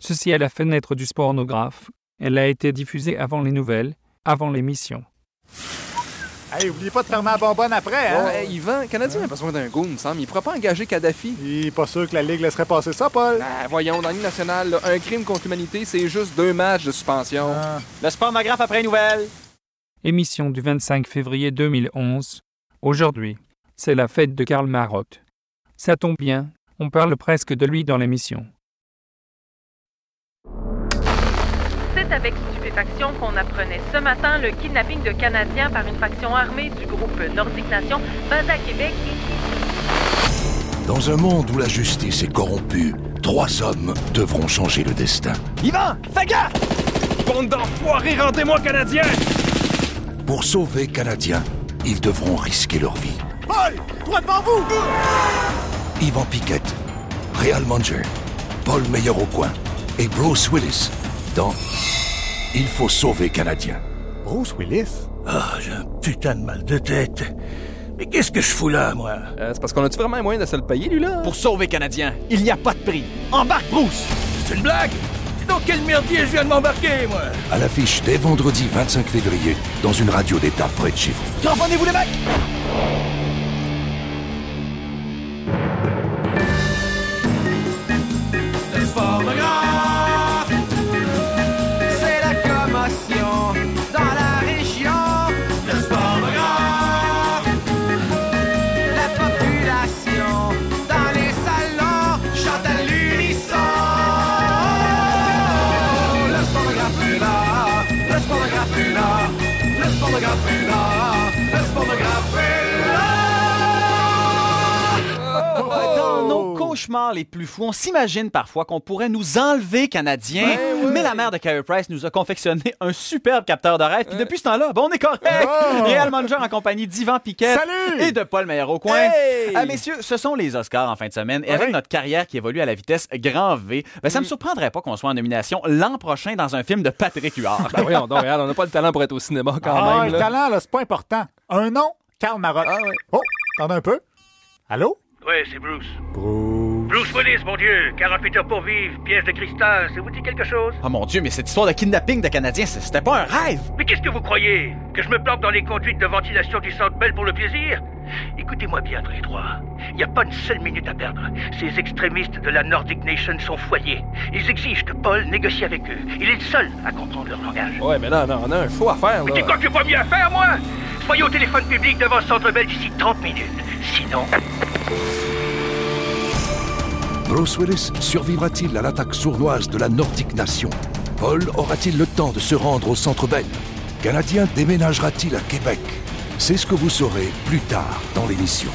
Ceci est la fenêtre du spornographe. Elle a été diffusée avant les nouvelles, avant l'émission. Hey, oubliez pas de fermer la bonbonne après, hein? Hey, Yvan, le Canadien a besoin d'un goût, il me semble. Il pourra pas engager Kadhafi. Il est pas sûr que la Ligue laisserait passer ça, Paul. Voyons, dans la Ligue nationale, là, un crime contre l'humanité, c'est juste 2 matchs de suspension. Le spornographe après les nouvelles. Émission du 25 février 2011. Aujourd'hui, c'est la fête de Karl Marotte. Ça tombe bien, on parle presque de lui dans l'émission. C'est avec stupéfaction qu'on apprenait ce matin le kidnapping de Canadiens par une faction armée du groupe Nordic Nation basé à Québec. Dans un monde où la justice est corrompue, 3 hommes devront changer le destin. Yvan, fais gaffe! Bande d'enfoirés, rendez-moi Canadien! Pour sauver Canadiens, ils devront risquer leur vie. Paul, toi devant vous! Yvan Piquette, Réal Manger, Paul Meyer-Aucoin et Bruce Willis dans Il faut sauver Canadiens. Bruce Willis? Ah, j'ai un putain de mal de tête. Mais qu'est-ce que je fous là, moi? C'est parce qu'on a-tu vraiment moyen de se le payer, lui, là? Pour sauver Canadien, il n'y a pas de prix. Embarque, Bruce! C'est une blague? Dans quel merdier je viens de m'embarquer, moi? À l'affiche dès vendredi 25 février dans une radio d'État près de chez vous. Tamponnez-vous les mecs! Le spornographe, c'est la commotion dans la région. Le spornographe, la population dans les salons chante à l'unisson. Le spornographe est là, le spornographe est là, le spornographe est là, le spornographe est là. Dans nos cauchemars les plus fous, on s'imagine parfois qu'on pourrait nous enlever Canadiens, mais la mère de Carey Price nous a confectionné un superbe capteur de rêve, puis depuis ce temps-là, on est correct! Réal Manger en compagnie d'Yvan Piquette et de Paul Meyer-Aucoin. Hey! Messieurs, ce sont les Oscars en fin de semaine, et avec notre carrière qui évolue à la vitesse grand V, ça me surprendrait pas qu'on soit en nomination l'an prochain dans un film de Patrick Huard. Ben voyons donc, Réal, on n'a pas le talent pour être au cinéma quand même. Le talent, là, c'est pas important. Un nom, Karl Marotte. Oh, attendez un peu. Allô? Ouais, c'est Bruce. Bruce Willis, mon Dieu. 48 heures pour vivre, piège de cristal, ça vous dit quelque chose? Oh mon Dieu, mais cette histoire de kidnapping de Canadiens, c'était pas un rêve! Mais qu'est-ce que vous croyez? Que je me planque dans les conduites de ventilation du Centre Bell pour le plaisir? Écoutez-moi bien tous les trois. Il n'y a pas une seule minute à perdre. Ces extrémistes de la Nordic Nation sont foyés. Ils exigent que Paul négocie avec eux. Il est le seul à comprendre leur langage. Ouais, mais là, non, on a un faux à faire, là. Mais tu crois que j'ai pas mieux à faire, moi? Soyez au téléphone public devant le Centre Bell d'ici 30 minutes. Sinon... Bruce Willis survivra-t-il à l'attaque sournoise de la Nordic Nation? Paul aura-t-il le temps de se rendre au Centre Bell? Canadien déménagera-t-il à Québec? C'est ce que vous saurez plus tard dans l'émission.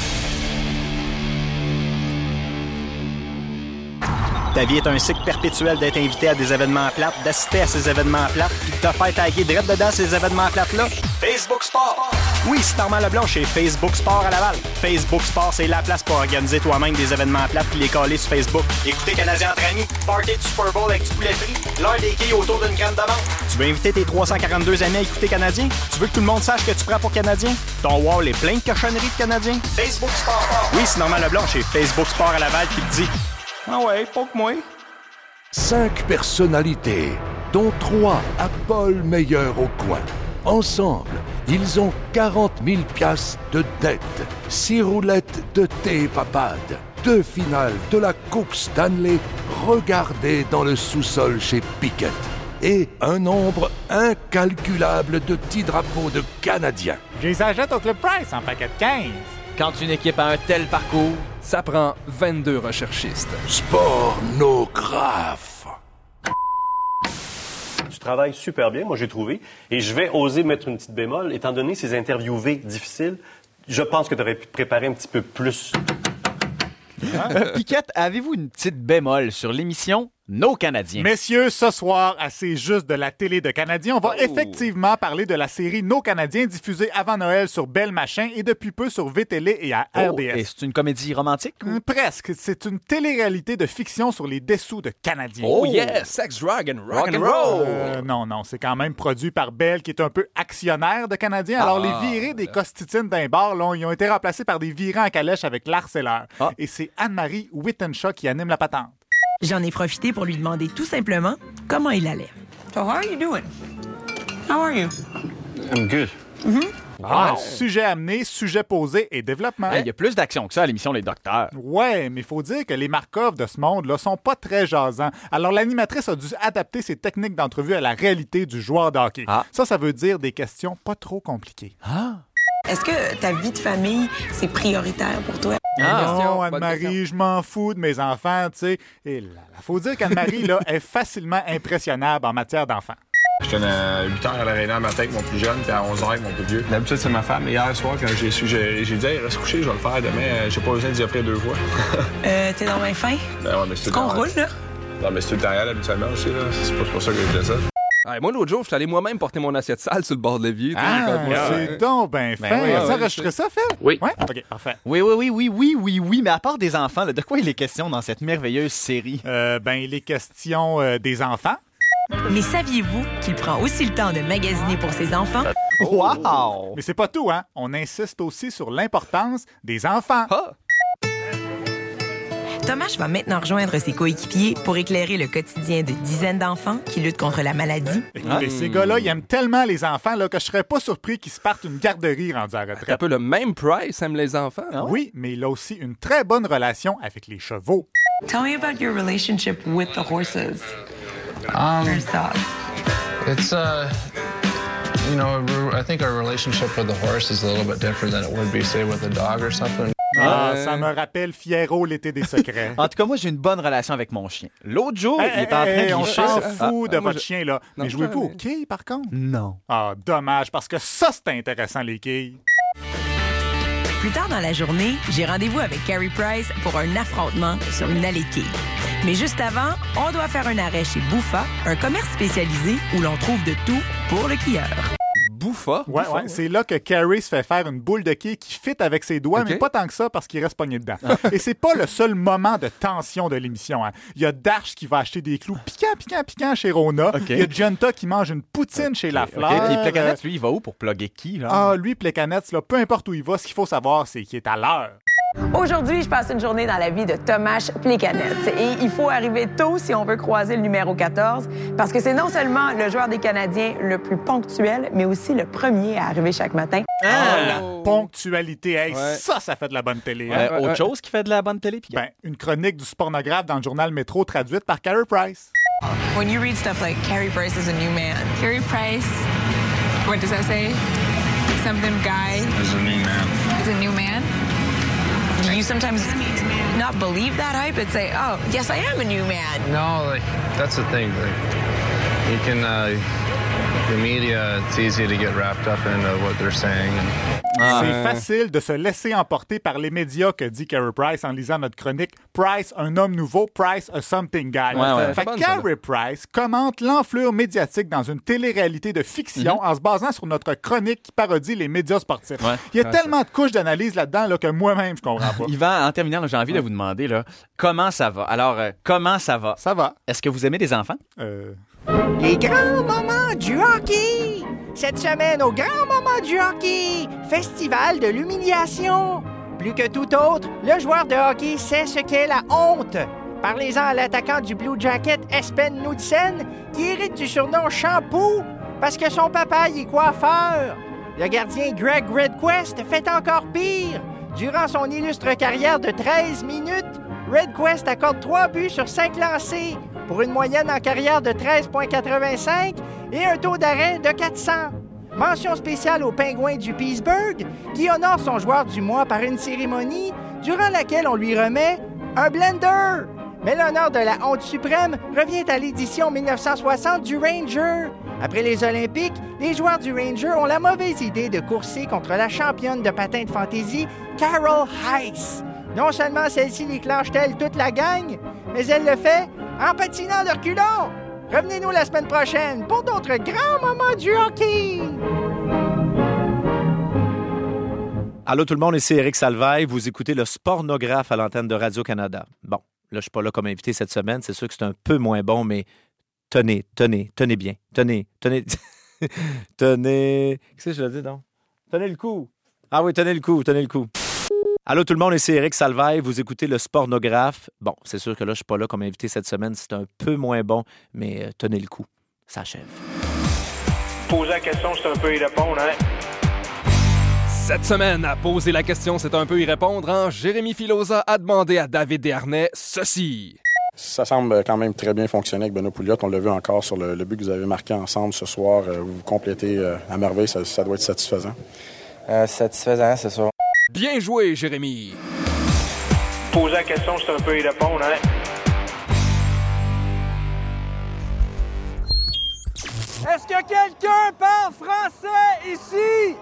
Ta vie est un cycle perpétuel d'être invité à des événements plates, d'assister à ces événements plates, puis de te faire taguer direct dedans ces événements plates-là. Facebook Sport! Oui, c'est Normand Leblanc chez Facebook Sport à Laval. Facebook Sport, c'est la place pour organiser toi-même des événements plates puis les coller sur Facebook. Écouter Canadien entre amis, party du Super Bowl avec du poulet frit, l'heure des quilles autour d'une crème de menthe. Tu veux inviter tes 342 amis à écouter Canadien? Tu veux que tout le monde sache que tu prends pour Canadien? Ton wall est plein de cochonneries de Canadien? Facebook Sport! Oui, c'est Normand Leblanc chez Facebook Sport à Laval qui te dit... Ah ouais, pas que moi. 5 personnalités, dont 3 à Paul Meyer-Aucoin. Ensemble, ils ont 40 000 piastres de dette, 6 roulettes de thé et papade, 2 finales de la Coupe Stanley regardées dans le sous-sol chez Piquette et un nombre incalculable de petits drapeaux de Canadiens. Je les achète au Club Price en paquet de 15. Quand une équipe a un tel parcours, ça prend 22 recherchistes. Spornographe. Tu travailles super bien, moi j'ai trouvé, et je vais oser mettre une petite bémol, étant donné ces interviewés difficiles, je pense que tu aurais pu te préparer un petit peu plus. Piquette, avez-vous une petite bémol sur l'émission Nos Canadiens? Messieurs, ce soir, à C'est juste de la télé de Canadiens, on va effectivement parler de la série Nos Canadiens diffusée avant Noël sur Belle Machin et depuis peu sur VTélé et à RDS. Et c'est une comédie romantique? Presque. C'est une télé-réalité de fiction sur les dessous de Canadiens. Oh yes! Sex, drug and rock'n'roll! Non, c'est quand même produit par Bell, qui est un peu actionnaire de Canadiens. Alors, les virés des costitines d'un bar, là, ils ont été remplacés par des virants en calèche avec l'harceleur. Et c'est Anne-Marie Wittenshaw qui anime la patente. J'en ai profité pour lui demander tout simplement comment il allait. So how are you doing? How are you? I'm good. Ah, sujet amené, sujet posé et développement. Il y a plus d'action que ça à l'émission Les Docteurs. Ouais, mais il faut dire que les Markov de ce monde-là sont pas très jasants. Alors, l'animatrice a dû adapter ses techniques d'entrevue à la réalité du joueur de hockey. Ça veut dire des questions pas trop compliquées. Est-ce que ta vie de famille, c'est prioritaire pour toi? Non, Anne-Marie, je m'en fous de mes enfants, tu sais. Et là, faut dire qu'Anne-Marie, là, est facilement impressionnable en matière d'enfants. Je donne à 8h à l'aréna le matin avec mon plus jeune, puis à 11h avec mon plus vieux. D'habitude, c'est ma femme. Mais hier soir, quand j'ai su, j'ai dit, hey, reste couché, je vais le faire demain. J'ai pas besoin d'y offrir 2 fois. T'es dans mes fins? Ben ouais, mais c'est qu'on roule, là? Non, mais c'est tout le temps habituellement aussi, là. C'est pas pour ça que je disais ça. Moi, l'autre jour, je suis allé moi-même porter mon assiette sale sur le bord de l'évier. C'est donc ben fin. Ça enregistrer ça, Phil? Oui. Ouais? OK, parfait. Oui. Mais à part des enfants, là, de quoi il est question dans cette merveilleuse série? Il est question des enfants. Mais saviez-vous qu'il prend aussi le temps de magasiner pour ses enfants? Wow! Mais c'est pas tout, hein? On insiste aussi sur l'importance des enfants. Thomas va maintenant rejoindre ses coéquipiers pour éclairer le quotidien de dizaines d'enfants qui luttent contre la maladie. Écoutez, ces gars-là, ils aiment tellement les enfants là, que je serais pas surpris qu'ils se partent une garderie rendue à la retraite. Un peu le même Price aime les enfants. Oui, mais il a aussi une très bonne relation avec les chevaux. Tell me about your relationship with the horses. First off. It's, I think our relationship with the horse is a little bit different than it would be, say, with a dog or something. Ça me rappelle Fierro, l'été des secrets. En tout cas, moi, j'ai une bonne relation avec mon chien. L'autre jour, il est en train de on licher. s'en fout de votre chien, là. Mais jouez-vous aux quilles, par contre? Non. Ah, dommage, parce que ça, c'est intéressant, les quilles. Plus tard dans la journée, j'ai rendez-vous avec Carey Price pour un affrontement sur une allée de quilles. Mais juste avant, on doit faire un arrêt chez Bouffa, un commerce spécialisé où l'on trouve de tout pour le quilleur. Bouffa? Ouais. C'est là que Carey se fait faire une boule de quilles qui fit avec ses doigts, mais pas tant que ça parce qu'il reste pogné dedans. Et c'est pas le seul moment de tension de l'émission. Hein. Il y a Dash qui va acheter des clous piquants chez Rona. Il y a Gianta qui mange une poutine chez Lafleur. Puis Plekanec, lui, il va où pour plugger qui? Là? Lui, Plekanec, là, peu importe où il va, ce qu'il faut savoir, c'est qu'il est à l'heure. Aujourd'hui, je passe une journée dans la vie de Thomas Plekanec. Et il faut arriver tôt si on veut croiser le numéro 14, parce que c'est non seulement le joueur des Canadiens le plus ponctuel, mais aussi le premier à arriver chaque matin. La ponctualité. Hey, ça fait de la bonne télé. Hein? Autre chose qui fait de la bonne télé? Une chronique du pornographe dans le journal Métro traduite par Carey Price. When you read stuff like Carey Price is a new man. Carey Price, what does that say? Something guy Is a new man. Is a new man? Do you sometimes not believe that hype and say, oh, yes, I am a new man? No, that's the thing. You can, the media, it's easy to get wrapped up into what they're saying. C'est facile de se laisser emporter par les médias, que dit Carey Price en lisant notre chronique Price, un homme nouveau, Price, a something guy. Fait que Carey Price commente l'enflure médiatique dans une télé-réalité de fiction en se basant sur notre chronique qui parodie les médias sportifs. Il y a tellement de couches d'analyse là-dedans là, que moi-même, je comprends pas. Yvan, en terminant, j'ai envie de vous demander là, comment ça va? Alors, comment ça va? Ça va. Est-ce que vous aimez des enfants? Les grands moments du hockey! Cette semaine, au grand moment du hockey, festival de l'humiliation. Plus que tout autre, le joueur de hockey sait ce qu'est la honte. Parlez-en à l'attaquant du Blue Jacket, Espen Knudsen, qui hérite du surnom Shampoo parce que son papa y est coiffeur. Le gardien Greg Redquest fait encore pire. Durant son illustre carrière de 13 minutes, Redquest accorde 3 buts sur 5 lancés, pour une moyenne en carrière de 13,85 et un taux d'arrêt de 400. Mention spéciale aux Pingouins du Pittsburgh, qui honore son joueur du mois par une cérémonie durant laquelle on lui remet un blender. Mais l'honneur de la honte suprême revient à l'édition 1960 du Ranger. Après les Olympiques, les joueurs du Ranger ont la mauvaise idée de courser contre la championne de patin de fantaisie, Carol Heiss. Non seulement celle-ci déclenche-t-elle toute la gang, mais elle le fait en patinant de reculons. Revenez-nous la semaine prochaine pour d'autres grands moments du hockey. Allô tout le monde, ici Éric Salvaille. Vous écoutez le Spornographe à l'antenne de Radio-Canada. Bon, là, je suis pas là comme invité cette semaine. C'est sûr que c'est un peu moins bon, mais tenez bien. Tenez. Qu'est-ce que je le dis donc? Tenez le coup. Ah oui, tenez le coup. Allô tout le monde, ici Éric Salvaille. Vous écoutez le Spornographe. Bon, c'est sûr que là, je suis pas là comme invité cette semaine. C'est un peu moins bon, mais tenez le coup. Ça achève. Poser la question, c'est un peu y répondre, hein? Cette semaine, à poser la question, c'est un peu y répondre, hein? Jérémy Filosa a demandé à David Desharnais ceci. Ça semble quand même très bien fonctionner avec Benoît Pouliot. On l'a vu encore sur le but que vous avez marqué ensemble ce soir. Vous complétez à merveille. Ça doit être satisfaisant. Satisfaisant, c'est sûr. Bien joué, Jérémy. Poser la question, c'est un peu y répondre, hein? Est-ce que quelqu'un parle français ici?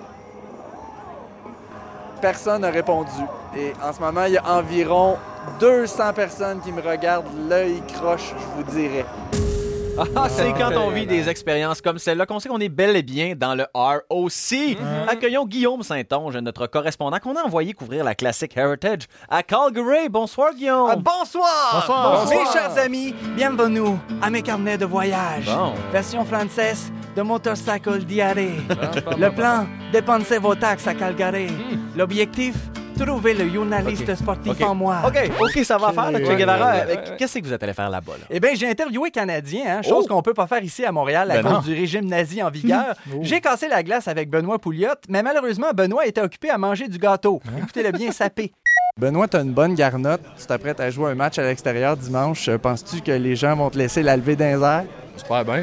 Personne n'a répondu. Et en ce moment, il y a environ 200 personnes qui me regardent l'œil croche, je vous dirais. C'est quand on vit des expériences comme celle-là qu'on sait qu'on est bel et bien dans le ROC. Accueillons Guillaume Saint-Onge, notre correspondant qu'on a envoyé couvrir la classique Heritage à Calgary. Bonsoir, Guillaume. Bonsoir! Mes chers amis, bienvenue à mes carnets de voyage. Bon. Version française de Motorcycle Diarrhée. Le plan, dépensez vos taxes à Calgary. L'objectif, trouver le journaliste sportif en moi. OK, ça va faire, le Che Guevara. Qu'est-ce que vous êtes allé faire là-bas? Là? Eh bien, j'ai interviewé Canadien, chose qu'on peut pas faire ici à Montréal à cause du régime nazi en vigueur. J'ai cassé la glace avec Benoît Pouliot, mais malheureusement, Benoît était occupé à manger du gâteau. Écoutez-le bien saper. Benoît, t'as une bonne garnotte. Tu t'apprêtes à jouer un match à l'extérieur dimanche. Penses-tu que les gens vont te laisser la lever dans les airs? J'espère bien.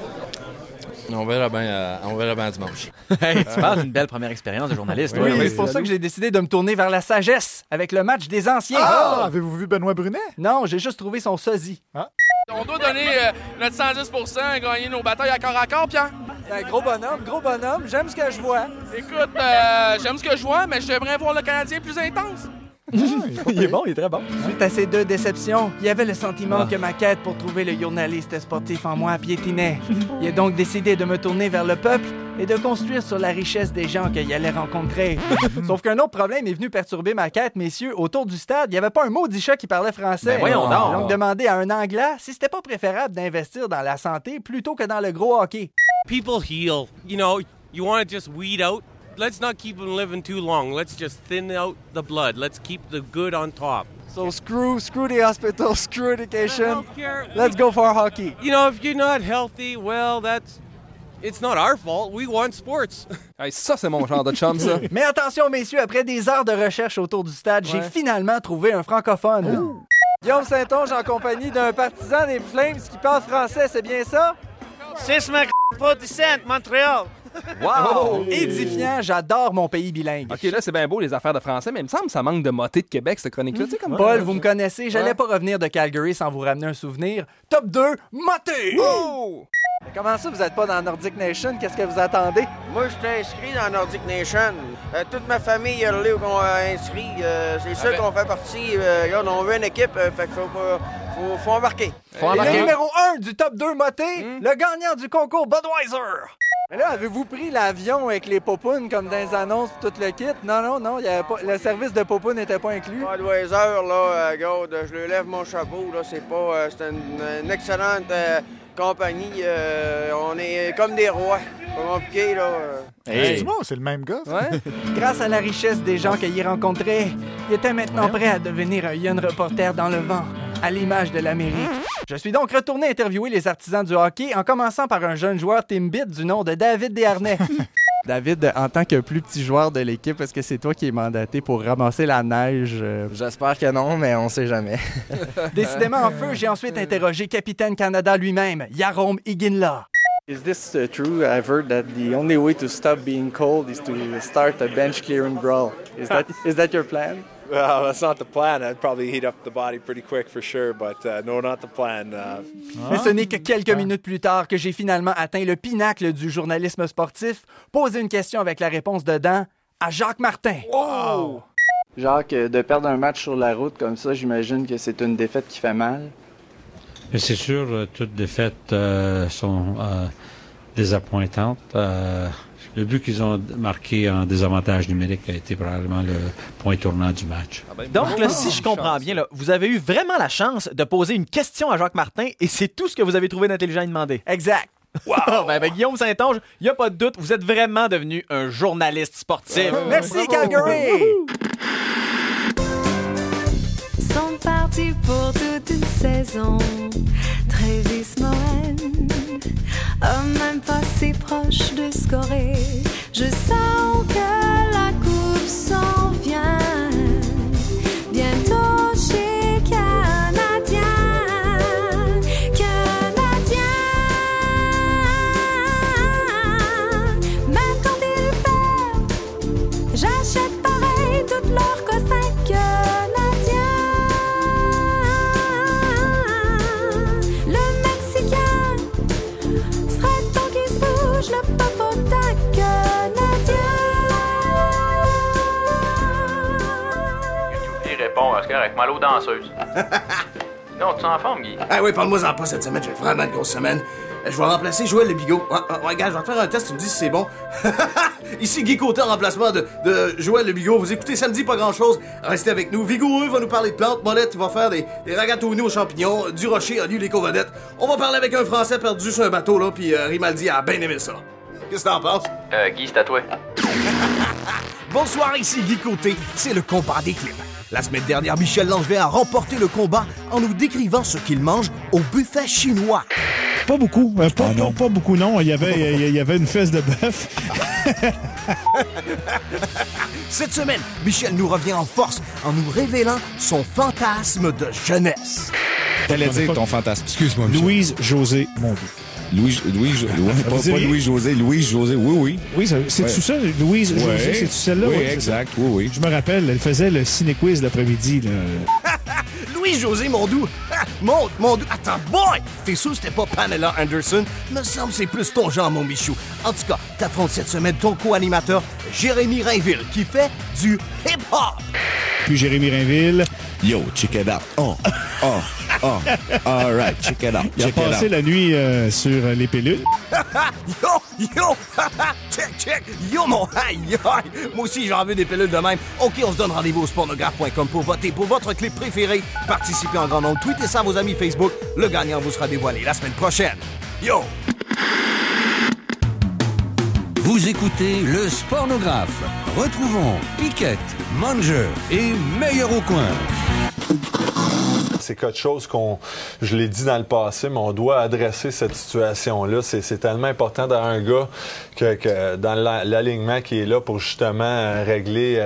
On verra bien dimanche. Hey, tu parles d'une belle première expérience de journaliste. Oui, c'est pour ça que j'ai décidé de me tourner vers la sagesse avec le match des anciens. Avez-vous vu Benoît Brunet? Non, j'ai juste trouvé son sosie. On doit donner notre 110% et gagner nos batailles à corps à corps, Pierre. Gros bonhomme, j'aime ce que je vois. Écoute, j'aime ce que je vois, mais j'aimerais voir le Canadien plus intense. Il est bon, il est très bon. Suite à ces deux déceptions, il y avait le sentiment que ma quête pour trouver le journaliste sportif en moi piétinait. Il a donc décidé de me tourner vers le peuple et de construire sur la richesse des gens qu'il allait rencontrer. Sauf qu'un autre problème est venu perturber ma quête, messieurs. Autour du stade, il n'y avait pas un maudit chat qui parlait français. Ben voyons donc. Donc, demandé à un Anglais si c'était pas préférable d'investir dans la santé plutôt que dans le gros hockey. People heal. You know, you want to just weed out. Let's not keep them living too long. Let's just thin out the blood. Let's keep the good on top. So screw the hospital, screw education. Let's go for hockey. You know, if you're not healthy, well, it's not our fault. We want sports. Hey, ça, c'est mon genre de chum, ça. Mais attention, messieurs, après des heures de recherche autour du stade, j'ai finalement trouvé un francophone. Guillaume Saint-Onge en compagnie d'un partisan des Flames qui parle français, c'est bien ça? 6 17, Montréal. Wow! Édifiant, j'adore mon pays bilingue. OK, là, c'est bien beau les affaires de français, mais il me semble que ça manque de moté de Québec, cette chronique-là. Paul, vous me connaissez, j'allais pas revenir de Calgary sans vous ramener un souvenir. Top 2, moté! Oh! Comment ça, vous êtes pas dans Nordic Nation? Qu'est-ce que vous attendez? Moi, je suis inscrit dans Nordic Nation. Toute ma famille est inscrit. C'est sûr qu'on fait partie. On veut une équipe, fait qu'il faut embarquer. Le numéro 1 du top 2 moté, le gagnant du concours Budweiser. Mais là, avez-vous pris l'avion avec les popounes comme dans les annonces et tout le kit? Non, y avait pas, le service de popounes n'était pas inclus. Budweiser, là, regarde, je lui lève mon chapeau, là, c'est une excellente compagnie. On est comme des rois. Pas compliqué, là. C'est le même gars. Ouais. Grâce à la richesse des gens qu'il y rencontrait, il était maintenant prêt à devenir un jeune reporter dans le vent, à l'image de l'Amérique. Je suis donc retourné interviewer les artisans du hockey en commençant par un jeune joueur Timbit du nom de David Desharnais. David, en tant que plus petit joueur de l'équipe, est-ce que c'est toi qui es mandaté pour ramasser la neige? J'espère que non, mais on sait jamais. Décidément en feu, j'ai ensuite interrogé Capitaine Canada lui-même, Jarome Iginla. Is this true? I've heard that the only way to stop being cold is to start a bench clearing brawl. Is that your plan? Well, that's not the plan. I'd probably heat up the body pretty quick for sure, but no, not the plan. Mais ce n'est que quelques minutes plus tard que j'ai finalement atteint le pinacle du journalisme sportif, posé une question avec la réponse dedans à Jacques Martin. Wow! Jacques, de perdre un match sur la route comme ça, j'imagine que c'est une défaite qui fait mal. Mais c'est sûr, toutes défaites sont désappointantes. Le but qu'ils ont marqué en désavantage numérique a été probablement le point tournant du match. Donc, là, si je comprends bien, là, vous avez eu vraiment la chance de poser une question à Jacques Martin et c'est tout ce que vous avez trouvé d'intelligent à demander. Exact. Wow! Ben, Guillaume Saint-Onge, il n'y a pas de doute, vous êtes vraiment devenu un journaliste sportif. Merci, Calgary! parti pour toute une saison. Travis Morin, même pas si proche de scorer. Je sens que la coupe s'en vient. Bientôt chez Canadien. Même quand ils perdent, j'achète pareil toutes leurs cossins canadiens. Le Mexicain serait temps qu'il se bouge le popotin canadien. Il répond, c'est correct, mal aux danseuses. Non, tu es en forme, Guy? Ah oui, parle-moi-en pas cette semaine, j'ai vraiment une grosse semaine. Je vais remplacer Joël Lebigot. Ouais, gars, je vais te faire un test, tu me dis si c'est bon. Ici Guy Côté en remplacement de Joël Lebigot. Vous écoutez samedi, pas grand-chose. Restez avec nous. Vigoureux va nous parler de plantes. Molette, il va faire des ragatounis aux champignons. Du Rocher a lu les covenettes. On va parler avec un Français perdu sur un bateau, là, puis Rimaldi a bien aimé ça. Qu'est-ce que t'en penses? Guy, c'est à toi. Bonsoir, ici Guy Côté. C'est le combat des clips. La semaine dernière, Michel Langevin a remporté le combat en nous décrivant ce qu'il mange au buffet chinois. Pas beaucoup. Pas beaucoup, non. Il y avait une fesse de bœuf. Cette semaine, Michel nous revient en force en nous révélant son fantasme de jeunesse. T'allais dire ton fantasme. Excuse-moi, Michel. Louise-Josée Mondou. Louise-José, oui. Oui, c'est-tu ça, Louise-Josée, c'est-tu celle-là? Oui, exact, oui. Je me rappelle, elle faisait le ciné-quiz l'après-midi, là. Louise-Josée Mondou. Mondou. Attends, boy! T'es sûr que c'était pas Pamela Anderson? Me semble que c'est plus ton genre, mon Michou. En tout cas, t'affrontes cette semaine ton co-animateur, Jérémy Rainville, qui fait du hip-hop. Puis Jérémy Rainville. Yo, check it out. All right, check it out. Il a passé la nuit sur les pilules. Yo, check. Yo, mon aïe. Moi aussi, j'en veux des pilules de même. OK, on se donne rendez-vous au sportnographe.com pour voter pour votre clip préféré. Participez en grand nombre. Tweetez ça à vos amis Facebook. Le gagnant vous sera dévoilé la semaine prochaine. Yo! Vous écoutez le Sportnographe. Retrouvons Piquette, Manger et Meilleur au coin. C'est quelque chose je l'ai dit dans le passé, mais on doit adresser cette situation-là. C'est tellement important d'avoir un gars que dans l'alignement qui est là pour justement régler,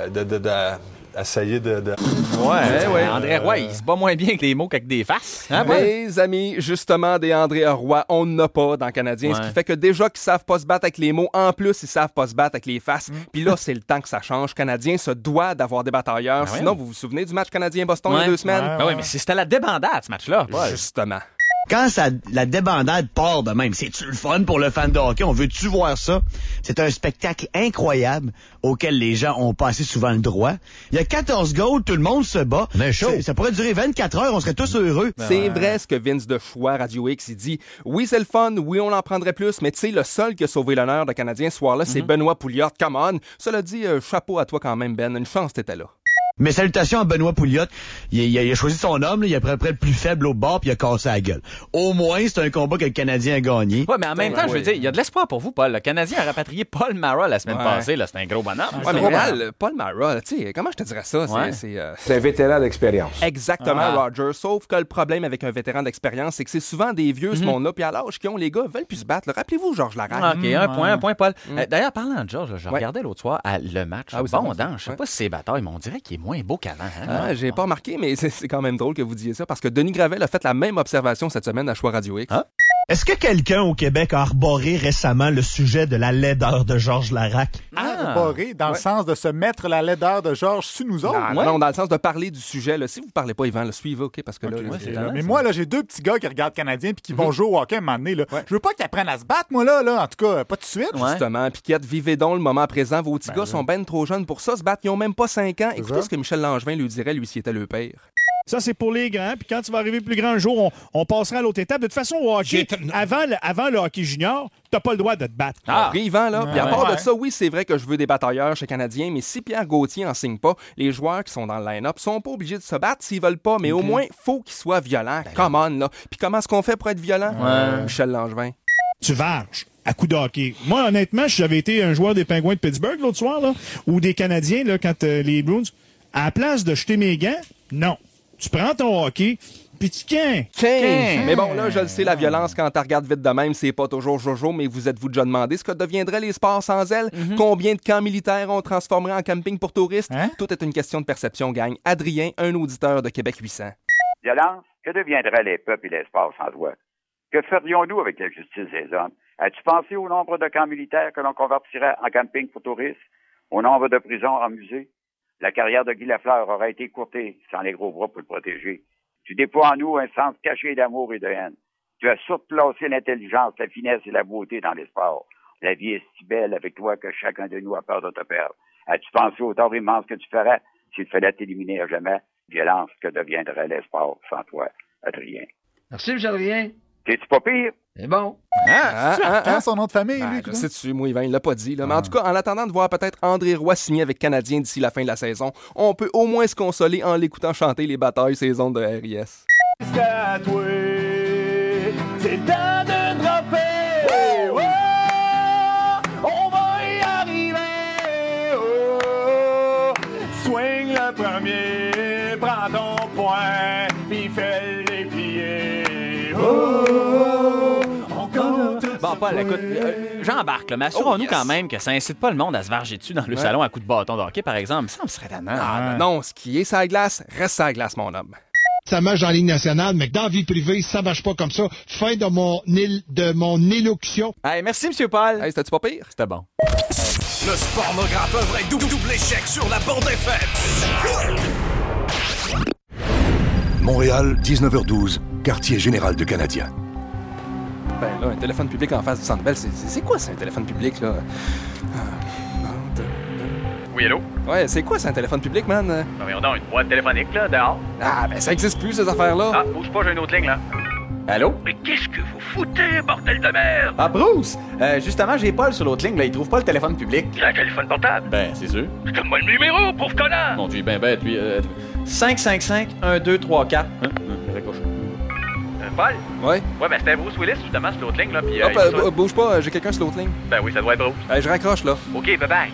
essayer de... Ouais. André Roy, il se bat moins bien avec les mots qu'avec des faces. Hein, mes amis, justement, des André Roy, on n'en a pas dans le Canadien. Ce qui fait que déjà qu'ils savent pas se battre avec les mots, en plus, ils savent pas se battre avec les faces. Puis là, c'est le temps que ça change. Le Canadien se doit d'avoir des batailleurs. Sinon, vous vous souvenez du match Canadien-Boston il y a 2 semaines? Oui, mais c'était la débandade, ce match-là. Justement. Quand la débandade part de même, c'est-tu le fun pour le fan de hockey? On veut-tu voir ça? C'est un spectacle incroyable auquel les gens ont pas assez souvent le droit. Il y a 14 goals, tout le monde se bat. Ça pourrait durer 24 heures, on serait tous heureux. C'est vrai ce que Vince de Choix, Radio X, il dit. Oui, c'est le fun, oui, on en prendrait plus, mais tu sais, le seul qui a sauvé l'honneur de Canadien ce soir-là, c'est Benoît Pouliot. Come on! Cela dit, chapeau à toi quand même, Ben. Une chance t'étais là. Mais salutations à Benoît Pouliot. Il a choisi son homme, là, il a pris après le plus faible au bord puis il a cassé la gueule. Au moins, c'est un combat que le Canadien a gagné. Ouais, mais en même temps, je veux dire, il y a de l'espoir pour vous, Paul. Le Canadien a rapatrié Paul Mara la semaine passée, là, c'était un gros bonhomme. Paul Mara, tu sais, comment je te dirais ça? C'est un vétéran d'expérience. Exactement, Roger. Sauf que le problème avec un vétéran d'expérience, c'est que c'est souvent des vieux, ce monde-là, puis à l'âge qu'ils ont, les gars, veulent plus se battre. Rappelez-vous Georges Larac. OK, un point, Paul. D'ailleurs, parlant de Georges, je regardais l'autre soir le match. Je sais pas si c'est bataille, mais on dirait qu'il est moins beau qu'avant. J'ai pas remarqué, mais c'est quand même drôle que vous disiez ça, parce que Denis Gravel a fait la même observation cette semaine à Choix Radio X. Est-ce que quelqu'un au Québec a arboré récemment le sujet de la laideur de Georges Larac? Arboré, dans le sens de se mettre la laideur de Georges sur nous autres? Non, dans le sens de parler du sujet. Là. Si vous parlez pas, Yvan, suivez, OK? Parce que mais moi, là, j'ai 2 petits gars qui regardent Canadien puis qui vont jouer au hockey à un moment donné. Là. Je veux pas qu'ils apprennent à se battre, moi, là. En tout cas, pas tout de suite. Justement, Piquette, vivez donc le moment présent. Vos petits gars sont ben trop jeunes pour ça, se battre. Ils ont même pas 5 ans. Écoutez ce que Michel Langevin lui dirait, lui, s'il était le père. Ça, c'est pour les grands. Puis quand tu vas arriver plus grand un jour, on passera à l'autre étape. De toute façon, au hockey, avant le hockey junior, t'as pas le droit de te battre. Yvan, là. Puis à part de ça, oui, c'est vrai que je veux des batailleurs chez Canadiens, mais si Pierre Gauthier en signe pas, les joueurs qui sont dans le line-up sont pas obligés de se battre s'ils veulent pas, mais au moins, faut qu'ils soient violents. Come on, là. Puis comment est-ce qu'on fait pour être violent? Michel Langevin. Tu varges à coup de hockey. Moi, honnêtement, si j'avais été un joueur des Pingouins de Pittsburgh l'autre soir, là, ou des Canadiens, là, quand les Bruins, à la place de jeter mes gants, non. Tu prends ton hockey, puis tu quins. Mais bon, là, je le sais, la violence, quand tu regardes vite de même, c'est pas toujours Jojo, mais vous êtes-vous déjà demandé ce que deviendraient les sports sans elle? Combien de camps militaires on transformerait en camping pour touristes? Tout est une question de perception, gang. Adrien, un auditeur de Québec 800. Violence, que deviendraient les peuples et les sports sans toi? Que ferions-nous avec la justice des hommes? As-tu pensé au nombre de camps militaires que l'on convertirait en camping pour touristes? Au nombre de prisons en musées? La carrière de Guy Lafleur aurait été courtée sans les gros bras pour le protéger. Tu déploies en nous un sens caché d'amour et de haine. Tu as surplacé l'intelligence, la finesse et la beauté dans les sports. La vie est si belle avec toi que chacun de nous a peur de te perdre. As-tu pensé au tort immense que tu ferais s'il fallait t'éliminer à jamais? Violence, que deviendraient les sports sans toi, Adrien? Merci, M. Adrien. T'es-tu pas pire? C'est bon. Son nom de famille, lui? Je sais-tu, moi, Yvan, il l'a pas dit. Là. Mais en tout cas, en attendant de voir peut-être André Roy signer avec Canadien d'ici la fin de la saison, on peut au moins se consoler en l'écoutant chanter les batailles saison de RIS. C'est à toi, c'est le temps de dropper. Oh, on va y arriver. Oh, swing le premier, prends ton point, puis fais les plier. Bon, Paul, écoute, j'embarque, là, mais assurons-nous quand même que ça incite pas le monde à se varger dessus dans le salon à coups de bâton de hockey, par exemple. Ça me serait tannant. Non, skier sur la glace, reste sur la glace, mon homme. Ça marche dans la Ligue nationale, mais dans la vie privée, ça marche pas comme ça. Fin de mon élocution. Hey, merci, M. Paul. Hey, c'était-tu pas pire? C'était bon. Le Spornographe, un vrai double échec sur la bande FM. Montréal, 19h12, quartier général de Canadien. Ben là, un téléphone public en face du Centre Bell, c'est quoi ça, un téléphone public, là? Oui, allô? Ouais, c'est quoi ça, un téléphone public, man? Non, mais on a une boîte téléphonique, là, dehors. Ah, ben ça existe plus, ces affaires-là. Ah, bouge pas, j'ai une autre ligne, là. Allô? Mais qu'est-ce que vous foutez, bordel de merde? Ah, Bruce! Justement, j'ai Paul sur l'autre ligne, là, il trouve pas le téléphone public. Il a un téléphone portable? Ben, c'est sûr. Donne-moi le numéro, pauvre connard! Mon Dieu, ben bête, lui. 555-1234. Récoche. Paul? Ouais? Ouais, ben c'était Bruce Willis, justement, sur l'autre ligne, là, puis... bouge pas, j'ai quelqu'un sur l'autre ligne. Ben oui, ça doit être Bruce. Je raccroche, là. OK, bye-bye.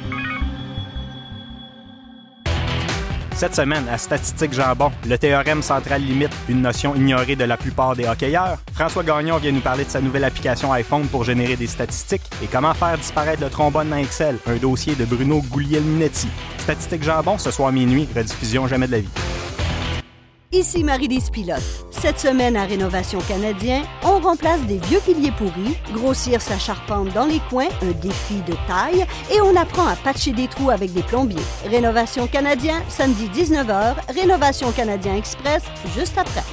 Cette semaine, à Statistique Jambon, le théorème central limite, une notion ignorée de la plupart des hockeyeurs. François Gagnon vient nous parler de sa nouvelle application iPhone pour générer des statistiques et comment faire disparaître le trombone dans Excel, un dossier de Bruno Guglielminetti. Statistique Jambon, ce soir minuit, rediffusion jamais de la vie. Ici Marie-Lise Pilote. Cette semaine à Rénovation Canadien, on remplace des vieux piliers pourris, grossir sa charpente dans les coins, un défi de taille, et on apprend à patcher des trous avec des plombiers. Rénovation Canadien, samedi 19h, Rénovation Canadien Express, juste après.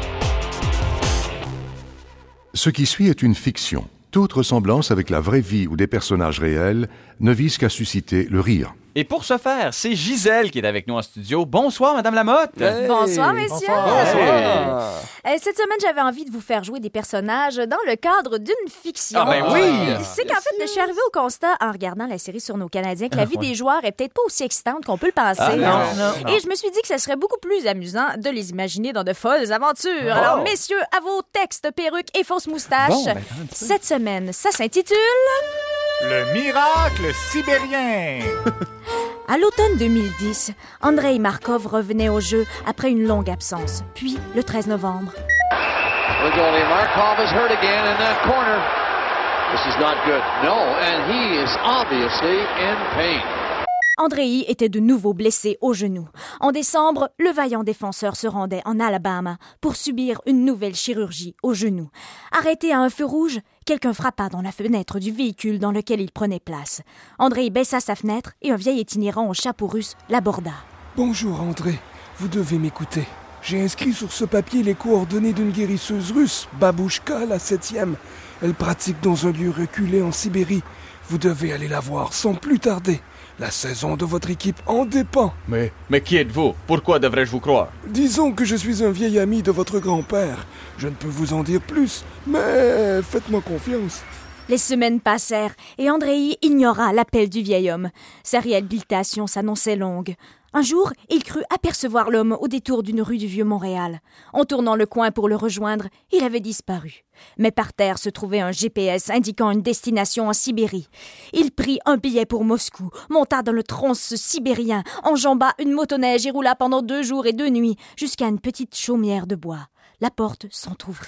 Ce qui suit est une fiction. Toute ressemblance avec la vraie vie ou des personnages réels ne vise qu'à susciter le rire. Et pour ce faire, c'est Gisèle qui est avec nous en studio. Bonsoir, Madame Lamotte. Hey. Bonsoir, messieurs. Bonsoir. Cette semaine, j'avais envie de vous faire jouer des personnages dans le cadre d'une fiction. Ah ben oui! C'est qu'en fait, je suis arrivée au constat, en regardant la série sur nos Canadiens, que la vie des joueurs est peut-être pas aussi excitante qu'on peut le penser. Non. Et je me suis dit que ce serait beaucoup plus amusant de les imaginer dans de folles aventures. Alors, messieurs, à vos textes, perruques et fausses moustaches. Cette semaine, ça s'intitule... Le miracle sibérien. À l'automne 2010, Andrei Markov revenait au jeu après une longue absence. Puis, le 13 novembre. The goalie Markov is hurt again in that corner. This is not good. No, and he is obviously in pain. Andrei était de nouveau blessé au genou. En décembre, le vaillant défenseur se rendait en Alabama pour subir une nouvelle chirurgie au genou. Arrêté à un feu rouge, quelqu'un frappa dans la fenêtre du véhicule dans lequel il prenait place. Andrei baissa sa fenêtre et un vieil itinérant au chapeau russe l'aborda. « Bonjour, Andrei. Vous devez m'écouter. J'ai inscrit sur ce papier les coordonnées d'une guérisseuse russe, Babouchka, la 7e. Elle pratique dans un lieu reculé en Sibérie. Vous devez aller la voir sans plus tarder. La saison de votre équipe en dépend. » Mais qui êtes-vous? Pourquoi devrais-je vous croire? Disons que je suis un vieil ami de votre grand-père. Je ne peux vous en dire plus, mais faites-moi confiance. Les semaines passèrent et Andrei ignora l'appel du vieil homme. Sa réhabilitation s'annonçait longue. Un jour, il crut apercevoir l'homme au détour d'une rue du Vieux-Montréal. En tournant le coin pour le rejoindre, il avait disparu. Mais par terre se trouvait un GPS indiquant une destination en Sibérie. Il prit un billet pour Moscou, monta dans le tronce sibérien, enjamba une motoneige et roula pendant 2 jours et 2 nuits jusqu'à une petite chaumière de bois. La porte s'entr'ouvrit.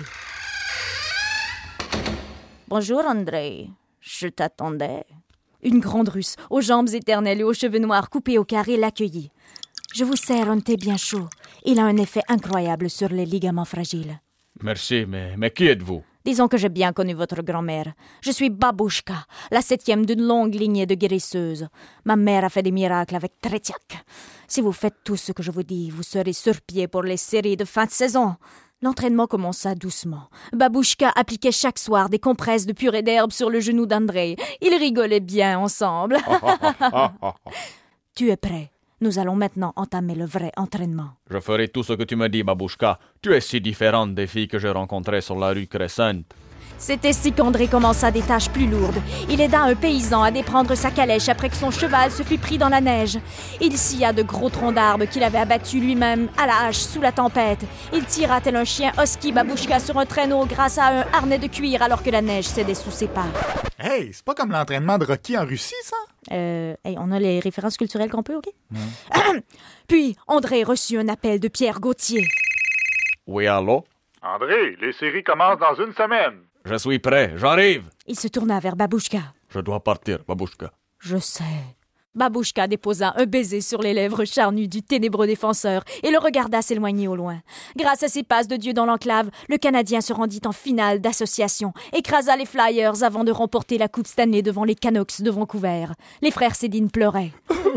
« Bonjour, André. Je t'attendais. » Une grande Russe, aux jambes éternelles et aux cheveux noirs coupés au carré, l'accueillit. « Je vous sers un thé bien chaud. Il a un effet incroyable sur les ligaments fragiles. » Merci, mais qui êtes-vous? Disons que j'ai bien connu votre grand-mère. Je suis Babouchka, la 7e d'une longue lignée de guérisseuses. Ma mère a fait des miracles avec Tretiak. Si vous faites tout ce que je vous dis, vous serez sur pied pour les séries de fin de saison. L'entraînement commença doucement. Babouchka appliquait chaque soir des compresses de purée d'herbe sur le genou d'André. Ils rigolaient bien ensemble. Tu es prêt? Nous allons maintenant entamer le vrai entraînement. Je ferai tout ce que tu me dis, Babouchka. Tu es si différente des filles que j'ai rencontrées sur la rue Crescent. C'est ainsi qu'André commença des tâches plus lourdes. Il aida un paysan à déprendre sa calèche après que son cheval se fût pris dans la neige. Il scia de gros troncs d'arbres qu'il avait abattus lui-même à la hache sous la tempête. Il tira tel un chien husky Babouchka sur un traîneau grâce à un harnais de cuir alors que la neige cédait sous ses pas. Hey, c'est pas comme l'entraînement de Rocky en Russie, ça? On a les références culturelles qu'on peut, OK? Puis, André reçut un appel de Pierre Gauthier. Oui, allô? André, les séries commencent dans 1 semaine. Je suis prêt, j'arrive. Il se tourna vers Babouchka. Je dois partir, Babouchka. Je sais. Babouchka déposa un baiser sur les lèvres charnues du ténébreux défenseur et le regarda s'éloigner au loin. Grâce à ses passes de Dieu dans l'enclave, le Canadien se rendit en finale d'association, écrasa les Flyers avant de remporter la Coupe Stanley devant les Canucks de Vancouver. Les frères Sedin pleuraient.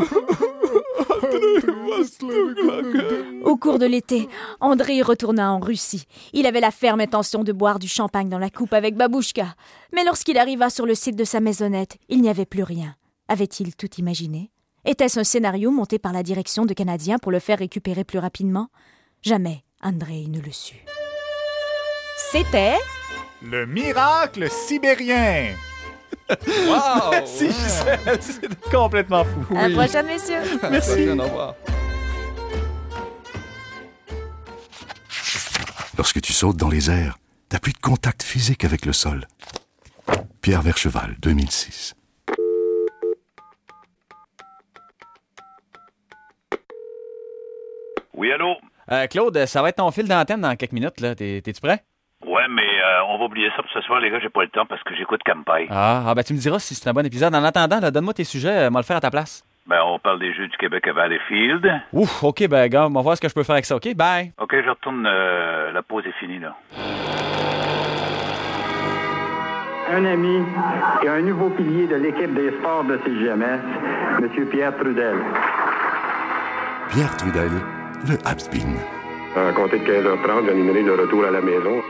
Au cours de l'été, André retourna en Russie. Il avait la ferme intention de boire du champagne dans la coupe avec Babouchka. Mais lorsqu'il arriva sur le site de sa maisonnette, il n'y avait plus rien. Avait-il tout imaginé? Était-ce un scénario monté par la direction de Canadiens pour le faire récupérer plus rapidement? Jamais André ne le sut. C'était... Le miracle sibérien! Wow! Merci, Gisèle. C'est complètement fou. À la prochaine, messieurs. Merci. Au revoir. Lorsque tu sautes dans les airs, t'as plus de contact physique avec le sol. Pierre Vercheval, 2006. Oui, allô? Claude, ça va être ton fil d'antenne dans quelques minutes, là. T'es-tu prêt? Ouais, mais on va oublier ça pour ce soir, les gars, j'ai pas le temps parce que j'écoute Campagne. Ben tu me diras si c'est un bon épisode. En attendant, là, donne-moi tes sujets, moi le faire à ta place. Ben, on parle des Jeux du Québec à Valleyfield. Ouf, OK, ben gars, on va voir ce que je peux faire avec ça, OK? Bye! OK, je retourne, la pause est finie, là. Un ami et un nouveau pilier de l'équipe des sports de CJMS, M. Pierre Trudel. Pierre Trudel, le Habsbin. À compter de 15h30, j'animerai le retour à la maison.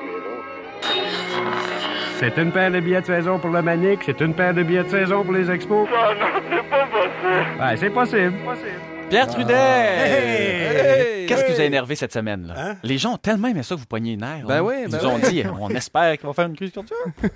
C'est une paire de billets de saison pour le Manic, c'est une paire de billets de saison pour les expos. Non, c'est pas possible. Ben, c'est possible. Pierre Trudel! Hey! Qu'est-ce qui vous a énervé cette semaine, là? Hein? Les gens ont tellement aimé ça que vous poignez les nerfs. Ben là. oui, Ils ben nous ont oui. dit, on espère qu'il va faire une crise cardiaque.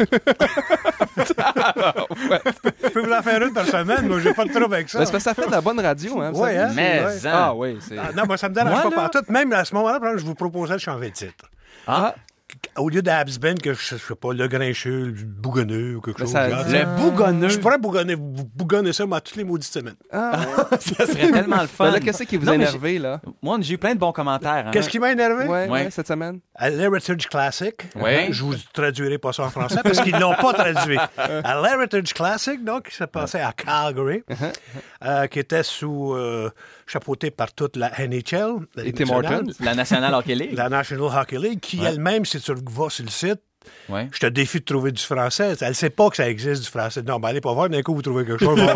Je peux vous en faire une par semaine, moi, j'ai pas de trouble avec ça. Ben, c'est parce que ça fait de la bonne radio, hein? Oui, hein? Mais, Ouais. hein. Ah oui, c'est... Non, moi, ça me dérange Moi, pas là? partout. Même à ce moment-là, par exemple, je vous proposais de changer de titre. Ah! Au lieu d'Habsbin, que je sais pas, le grincheux, le bougonneux ou quelque chose. ça- genre. Le bougonneux. Je pourrais bougonner ça, moi, toutes les maudites semaines. Ça serait tellement le fun. Ben là, qu'est-ce qui vous Non, a mais énervé, là? Moi, j'ai eu plein de bons commentaires. Hein. Qu'est-ce qui m'a énervé? Ouais, cette semaine. À l'Heritage Classic, Ouais. je vous traduirai pas ça en français parce qu'ils l'ont pas traduit. À l'Heritage Classic, donc, qui s'est passé à Calgary, qui était chapeauté par toute la NHL. la Et Ligue Tim nationale, Hortons. La National Hockey League. La National Hockey League, qui elle-même, si tu vas sur le site, Ouais. je te défie de trouver du français. Elle sait pas que ça existe, du français. Non, ben allez pas voir, d'un coup, vous trouvez quelque chose.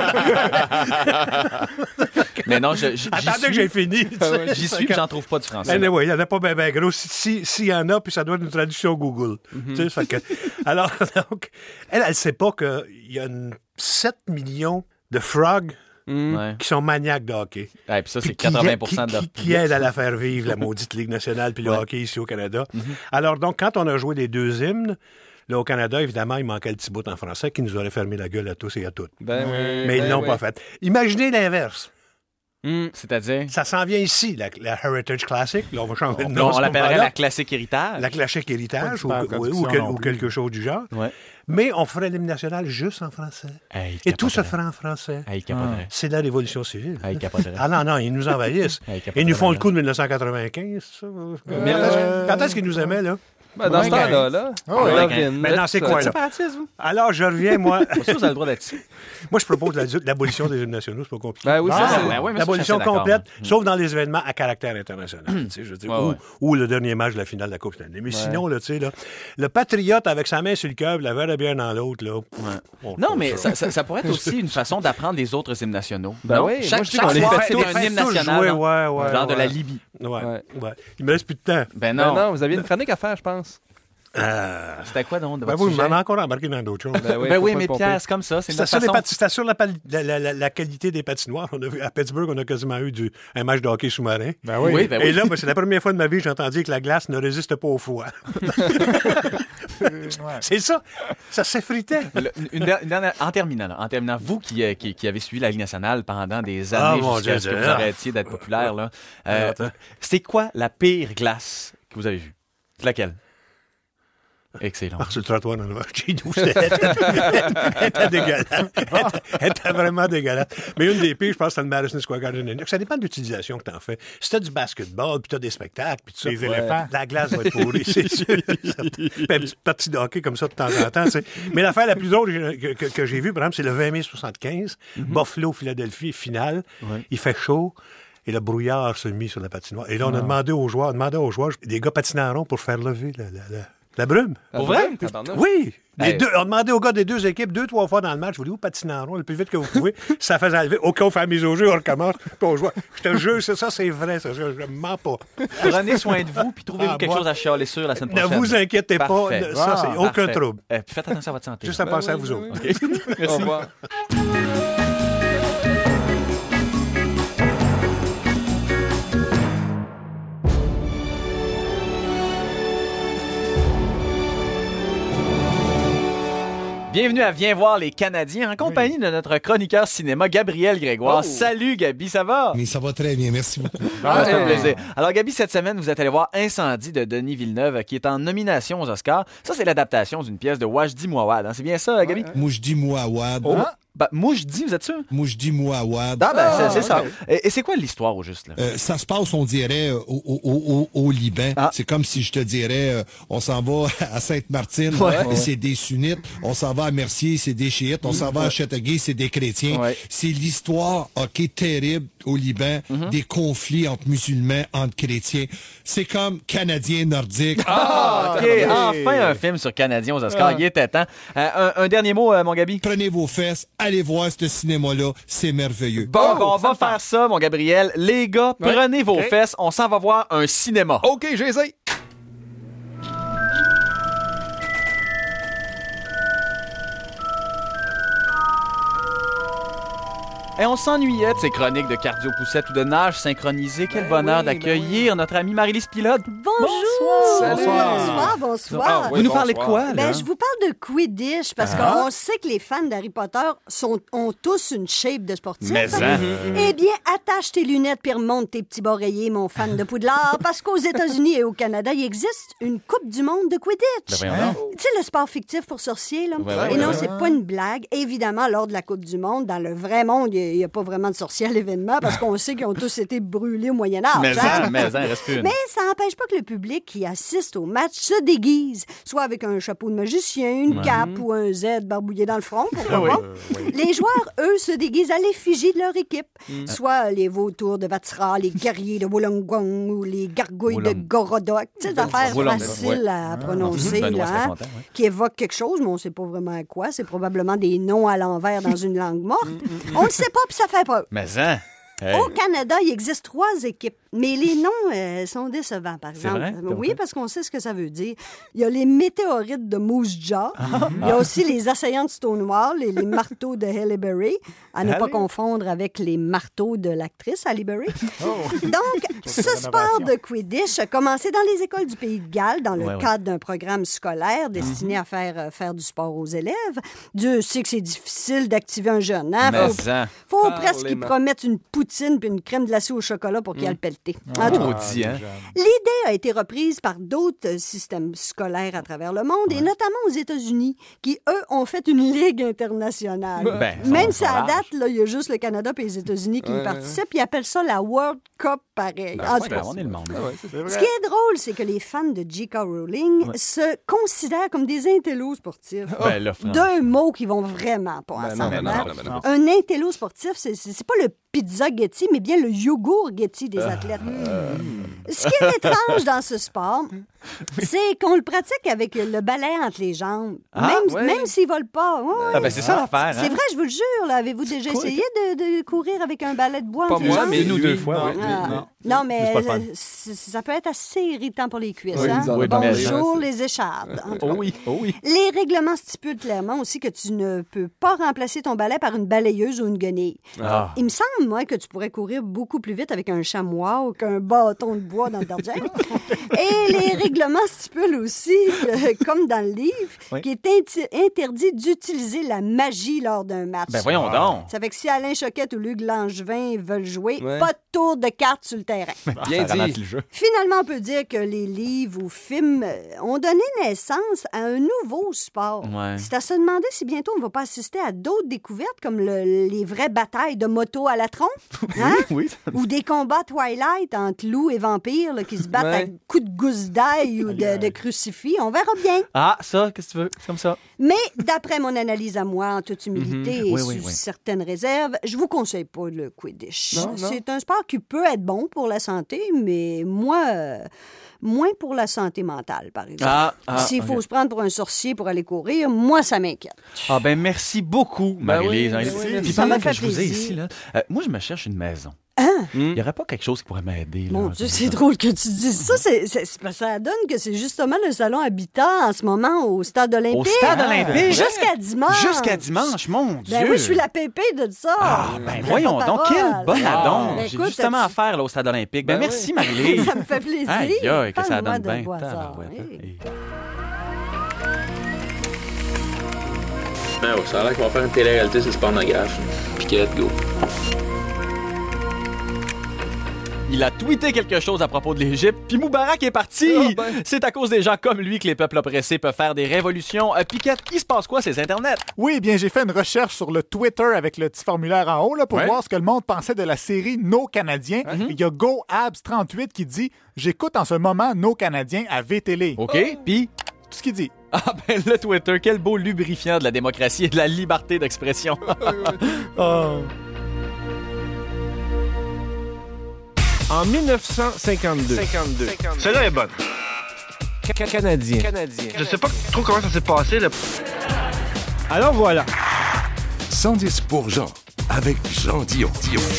Mais non, Attendez que j'ai fini. tu sais. J'y suis, puis j'en trouve pas du français. Anyway, il n'y en a pas bien gros. S'il y en a, puis ça doit être une traduction Google. Tu sais, fait que, alors, donc, elle sait pas qu'il y a 7 millions de frogs Ouais. qui sont maniaques de hockey. Ouais, puis ça, c'est Puis 80% de leur qui aident à la faire vivre, la maudite Ligue nationale, puis le hockey ici au Canada. Alors, donc, quand on a joué les 2 hymnes, là, au Canada, évidemment, il manquait le petit bout en français qui nous aurait fermé la gueule à tous et à toutes. Ben oui. Mais ils ben l'ont oui. pas fait. Imaginez l'inverse. C'est-à-dire? Ça s'en vient ici, la Heritage Classic. Là, on va changer de nom. On l'appellerait la Classique Héritage. La Classique Héritage ou quelque chose du genre. Ouais. Mais on ferait l'hymne national juste en français. Et tout se fera en français. C'est la Révolution civile. Non, ils nous envahissent. Ils nous font le coup de 1995. Ça. Quand est-ce qu'ils nous aimaient, là? Dans ce temps-là, Maintenant, c'est quoi, là? Alors, je reviens, moi... Vous avez le droit d'être ici. Moi, je propose l'abolition des hymnes nationaux, c'est pas compliqué. Ben oui, l'abolition complète, sauf dans les événements à caractère international. Je veux dire, ou le dernier match de la finale de la Coupe Stanley. Mais sinon, là, tu sais, là, le patriote avec sa main sur le cœur, la verre de bière dans l'autre, là... Non, mais ça pourrait être aussi une façon d'apprendre les autres hymnes nationaux. Ben oui, chaque soir, c'est un hymne national. Genre de la Libye. Ouais. Il me reste plus de temps. Ben non, vous aviez une chronique à faire, je pense. C'était quoi donc? Vous m'avez encore embarqué dans d'autres choses. Ben oui, mais Pierre, c'est comme ça. C'était sur la qualité des patinoires. On a vu, à Pittsburgh, on a quasiment eu un match de hockey sous-marin. Ben oui. Et là, c'est la première fois de ma vie que j'ai entendu que la glace ne résiste pas au froid. C'est ça. Ça s'effritait. Une dernière, en terminant, vous qui avez suivi la Ligue nationale pendant des années jusqu'à ce que vous arrêtiez d'être populaire, là, c'est quoi la pire glace que vous avez vue? C'est laquelle? Excellent. Sur le trottoir dans le chez nous, c'était dégueulasse. Elle était vraiment dégueulasse. Mais une des pires, je pense, c'est le Madison Square Garden. Ça dépend de l'utilisation que tu en fais. Si tu as du basketball, puis tu as des spectacles, puis tout ça. Les éléphants. La glace va être pourrie, c'est sûr. Puis une petite partie de hockey comme ça de temps en temps. T'sais. Mais l'affaire la plus drôle que j'ai vue, par exemple, c'est le 20 mai 75, Buffalo, Philadelphie, finale. Il fait chaud. Et le brouillard se mit sur la patinoire. Et là, on a demandé aux joueurs, des gars patinant en rond pour faire lever la brume. Pour vrai? Oui! On a demandé aux gars des deux équipes 2-3 fois dans le match, voulez-vous patiner en rond le plus vite que vous pouvez? Ça faisait enlever. Au cas où on fait la mise au jeu, on recommence, puis on joue. Je te jure, ça c'est vrai, ça, je ne mens pas. Prenez soin de vous, puis trouvez-vous quelque chose à chialer sur la semaine prochaine. Ne vous inquiétez pas, ça c'est aucun trouble. Puis faites attention à votre santé. Juste à penser à vous autres. Okay. Merci. Au revoir. Bienvenue à Viens voir les Canadiens en compagnie de notre chroniqueur cinéma Gabriel Grégoire. Salut Gabi, ça va? Mais ça va très bien, merci beaucoup. Ça fait plaisir. Alors Gabi, cette semaine, vous êtes allé voir Incendie de Denis Villeneuve qui est en nomination aux Oscars. Ça, c'est l'adaptation d'une pièce de Wajdi Mouawad. Hein? C'est bien ça, Gabi? Wajdi Mouawad. Moujdi, vous êtes sûr? Wajdi Mouawad. C'est ça. Et c'est quoi l'histoire au juste? Là? Ça se passe, on dirait, au Liban. C'est comme si je te dirais, on s'en va à Sainte-Martine, c'est des sunnites. On s'en va à Mercier, c'est des chiites. On s'en va à Châteauguay, c'est des chrétiens. C'est l'histoire, terrible au Liban, des conflits entre musulmans, entre chrétiens. C'est comme Canadiens nordiques. OK. Enfin, un film sur Canadiens aux Oscars. Il était temps. Un dernier mot, mon Gabi? Prenez vos fesses. Allez voir ce cinéma-là, c'est merveilleux. Bon, on va faire ça, mon Gabriel. Les gars, prenez vos fesses, on s'en va voir un cinéma. OK, j'essaie. Et on s'ennuyait de ces chroniques de cardio-poussette ou de nage synchronisée. Quel bonheur d'accueillir notre amie Marie-Lise Pilote. Bonjour! Bonsoir! Vous nous parlez de quoi, là? Je vous parle de Quidditch, parce qu'on sait que les fans d'Harry Potter ont tous une shape de sportif. Eh bien, attache tes lunettes puis remonte tes petits oreillers, mon fan de Poudlard, parce qu'aux États-Unis et au Canada, il existe une Coupe du monde de Quidditch. Tu sais, le sport fictif pour sorciers, là? Et non, c'est pas une blague. Évidemment, lors de la Coupe du monde, dans le vrai monde, il n'y a pas vraiment de sorciers à l'événement parce qu'on sait qu'ils ont tous été brûlés au Moyen-Âge. Mais ça n'empêche pas que le public qui assiste au match se déguise, soit avec un chapeau de magicien, une cape ou un Z barbouillé dans le front, pourquoi pas. Les joueurs, eux, se déguisent à l'effigie de leur équipe, soit les vautours de Vatira, les guerriers de Wollongong ou les gargouilles de Gorodok. Tu sais, des affaires faciles à prononcer, qui évoquent quelque chose, mais on ne sait pas vraiment à quoi. C'est probablement des noms à l'envers dans une langue morte. On ne sait pas, puis ça fait peur. Mais ça... Au Canada, il existe 3 équipes Mais les noms sont décevants, par exemple. Vrai? Oui, parce qu'on sait ce que ça veut dire. Il y a les météorites de Moose Jaw. Il y a aussi les assaillants de Stonewall et les marteaux de Halle Berry. À ne pas confondre avec les marteaux de l'actrice Halle Berry. Donc, ce sport de Quidditch a commencé dans les écoles du Pays de Galles dans le cadre d'un programme scolaire destiné à faire du sport aux élèves. Dieu sait que c'est difficile d'activer un jeune. Hein? Faut presque qu'ils promettent une poutine puis une crème glacée au chocolat pour qu'il aille le pelleter. L'idée a été reprise par d'autres systèmes scolaires à travers le monde et notamment aux États-Unis qui, eux, ont fait une ligue internationale. Même si à date, il y a juste le Canada et les États-Unis qui y participent, ils appellent ça la World Cup pareil. On est le monde. Ce qui est drôle, c'est que les fans de J.K. Rowling se considèrent comme des intellos sportifs. Deux mots qui vont vraiment pas ensemble. Un intello sportif, c'est pas le pizza Getty, mais bien le yogourt Getty des athlètes. Ce qui est étrange dans ce sport, c'est qu'on le pratique avec le balai entre les jambes. Même s'ils volent pas. C'est ça l'affaire. C'est vrai, je vous le jure. Là. Avez-vous déjà essayé de courir avec un balai de bois entre les jambes? Pas moi, mais une ou deux fois. Non, mais ça peut être assez irritant pour les cuisses. Bonjour les échardes. Oui. Les règlements stipulent clairement aussi que tu ne peux pas remplacer ton balai par une balayeuse ou une guenille. Il me semble, moi, que tu pourrais courir beaucoup plus vite avec un chamois ou qu'un bâton de bois dans le Dodger. Et les règlements stipulent aussi, comme dans le livre, qu'il est interdit d'utiliser la magie lors d'un match. Voyons donc. Ça fait que si Alain Choquette ou Luc Langevin veulent jouer, pas de tour de cartes sur le terrain. Bien dit. Finalement, on peut dire que les livres ou films ont donné naissance à un nouveau sport. C'est à se demander si bientôt on ne va pas assister à d'autres découvertes comme les vraies batailles de moto à la trompe. Hein? Ou des combats Twilight entre loups et vampires qui se battent à coups de gousse d'ail ou de crucifix. On verra bien. Ça, qu'est-ce que tu veux? C'est comme ça. Mais d'après mon analyse à moi, en toute humilité et sous certaines réserves, je vous conseille pas le Quidditch. C'est un sport qui peut être bon pour la santé, mais moins pour la santé mentale, par exemple. S'il faut se prendre pour un sorcier pour aller courir, moi, ça m'inquiète. Merci beaucoup, Marie-Lise. Puis ça m'a fait je vous ai plaisir. ici, là, moi, je me cherche une maison. Il n'y aurait pas quelque chose qui pourrait m'aider. Mon Dieu, c'est drôle que tu dises ça. Ça donne que c'est justement le salon Habitat en ce moment au Stade olympique. Au Stade olympique? Jusqu'à dimanche. Jusqu'à dimanche, mon Dieu. Oui, je suis la pépé de ça. Voyons donc, quelle bonne annonce. J'ai justement affaire là, au Stade olympique. Merci, Marie-Lise. Ça me fait plaisir. Aïe, que ça donne bien. Ça a l'air qu'on va faire une télé-réalité sur le pornographe. Piquette, go. Il a tweeté quelque chose à propos de l'Égypte, puis Moubarak est parti. C'est à cause des gens comme lui que les peuples oppressés peuvent faire des révolutions. Piquette, il se passe quoi ces internets? Oui, bien, j'ai fait une recherche sur le Twitter avec le petit formulaire en haut là, pour voir ce que le monde pensait de la série Nos Canadiens. Il y a GoAbs38 qui dit « J'écoute en ce moment Nos Canadiens à VTL. » OK, puis... Tout ce qu'il dit. Le Twitter, quel beau lubrifiant de la démocratie et de la liberté d'expression. En 1952. Celle-là est bonne. Canadien. Je sais pas trop comment ça s'est passé, là. Alors voilà. 110 pour Jean, avec Jean Dion.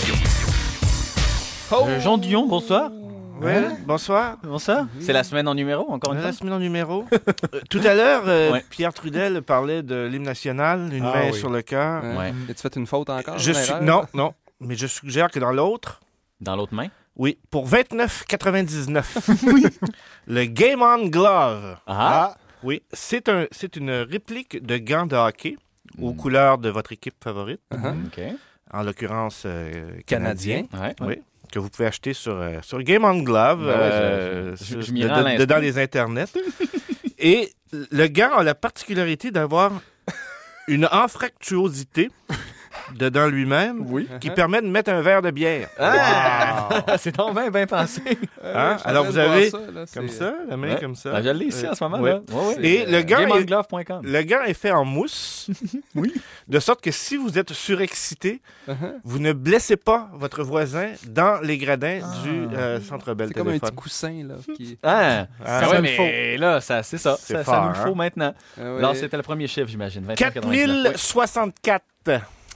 Jean Dion, bonsoir. Oui, bonsoir. Bonsoir. C'est la semaine en numéro, encore une fois? La semaine en numéro. Tout à l'heure, Pierre Trudel parlait de l'hymne national, une main sur le cœur. As-tu fait une faute encore? Non. Mais je suggère que dans l'autre... Dans l'autre main? Oui, pour 29,99. Le Game On Glove. Oui, c'est une réplique de gants de hockey aux couleurs de votre équipe favorite. En l'occurrence, canadien. Oui. Que vous pouvez acheter sur Game On Glove, dans les internets. Et le gant a la particularité d'avoir une anfractuosité dedans lui-même qui permet de mettre un verre de bière. C'est donc bien pensé. Alors vous avez comme ça, la main comme ça. Je l'ai ici en ce moment. Là. Et le GameOnGlove.com. gant est fait en mousse, de sorte que si vous êtes surexcité, vous ne blessez pas votre voisin dans les gradins du Centre Bell. C'est comme un petit coussin là. Mais là, c'est ça. C'est ça fort, nous le faut maintenant. Alors c'était le premier chiffre, j'imagine. 4064.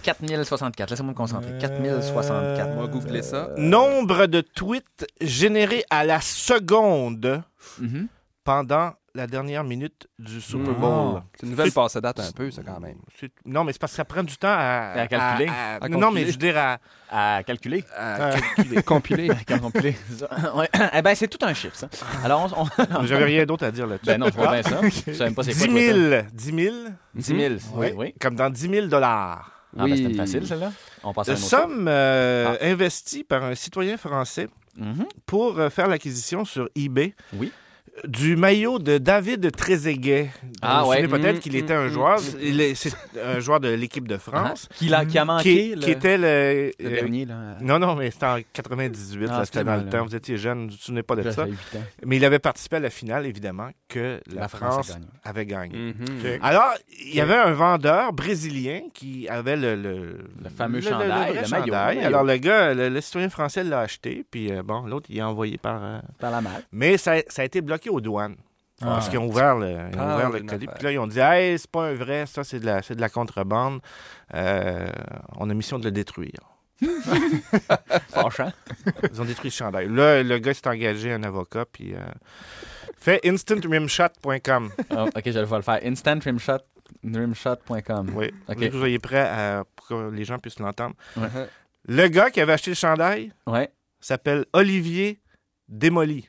4064. Laissez-moi me concentrer. 4064. On va googler ça. Nombre de tweets générés à la seconde pendant la dernière minute du Super Bowl. C'est une nouvelle passe date un peu, ça, quand même. Non, mais c'est parce que ça prend du temps à calculer. Non, mais je veux dire à calculer. Compiler. Compiler. Ouais. Eh bien, c'est tout un chiffre, ça. Alors, j'avais rien d'autre à dire là-dessus. Ben non, je vois bien ça. Je sais même pas c'est 10 000. 10 000? 10 000, oui. Comme dans 10 000 $. Ah, ben, c'était facile, celle-là. On passe à une autre somme investie par un citoyen français pour faire l'acquisition sur eBay. Oui. Du maillot de David Trezeguet. Vous savez peut-être qu'il était un joueur. C'est un joueur de l'équipe de France. Qui a manqué. Qui était le dernier. Là. Non, mais c'était en 98. C'était dans le temps. Vous étiez jeune, vous ne vous souvenez pas de ça. 8 ans. Mais il avait participé à la finale, évidemment, que la France avait gagné. Alors, il y avait un vendeur brésilien qui avait le fameux chandail, le maillot. Alors, le gars, le citoyen français l'a acheté, puis l'autre, il est envoyé par la malle. Mais ça a été bloqué aux douanes. Parce qu'ils ont ouvert le colis. Puis là, ils ont dit, hey, c'est pas un vrai, ça, c'est de la contrebande. On a mission de le détruire. Fâchant. Ils ont détruit le chandail. Là, le gars s'est engagé, un avocat, puis fait instantrimshot.com. OK, je vais le faire. Instantrimshot.com. Oui. Okay. Vous soyez prêts pour que les gens puissent l'entendre. Ouais. Le gars qui avait acheté le chandail s'appelle Olivier Démoli.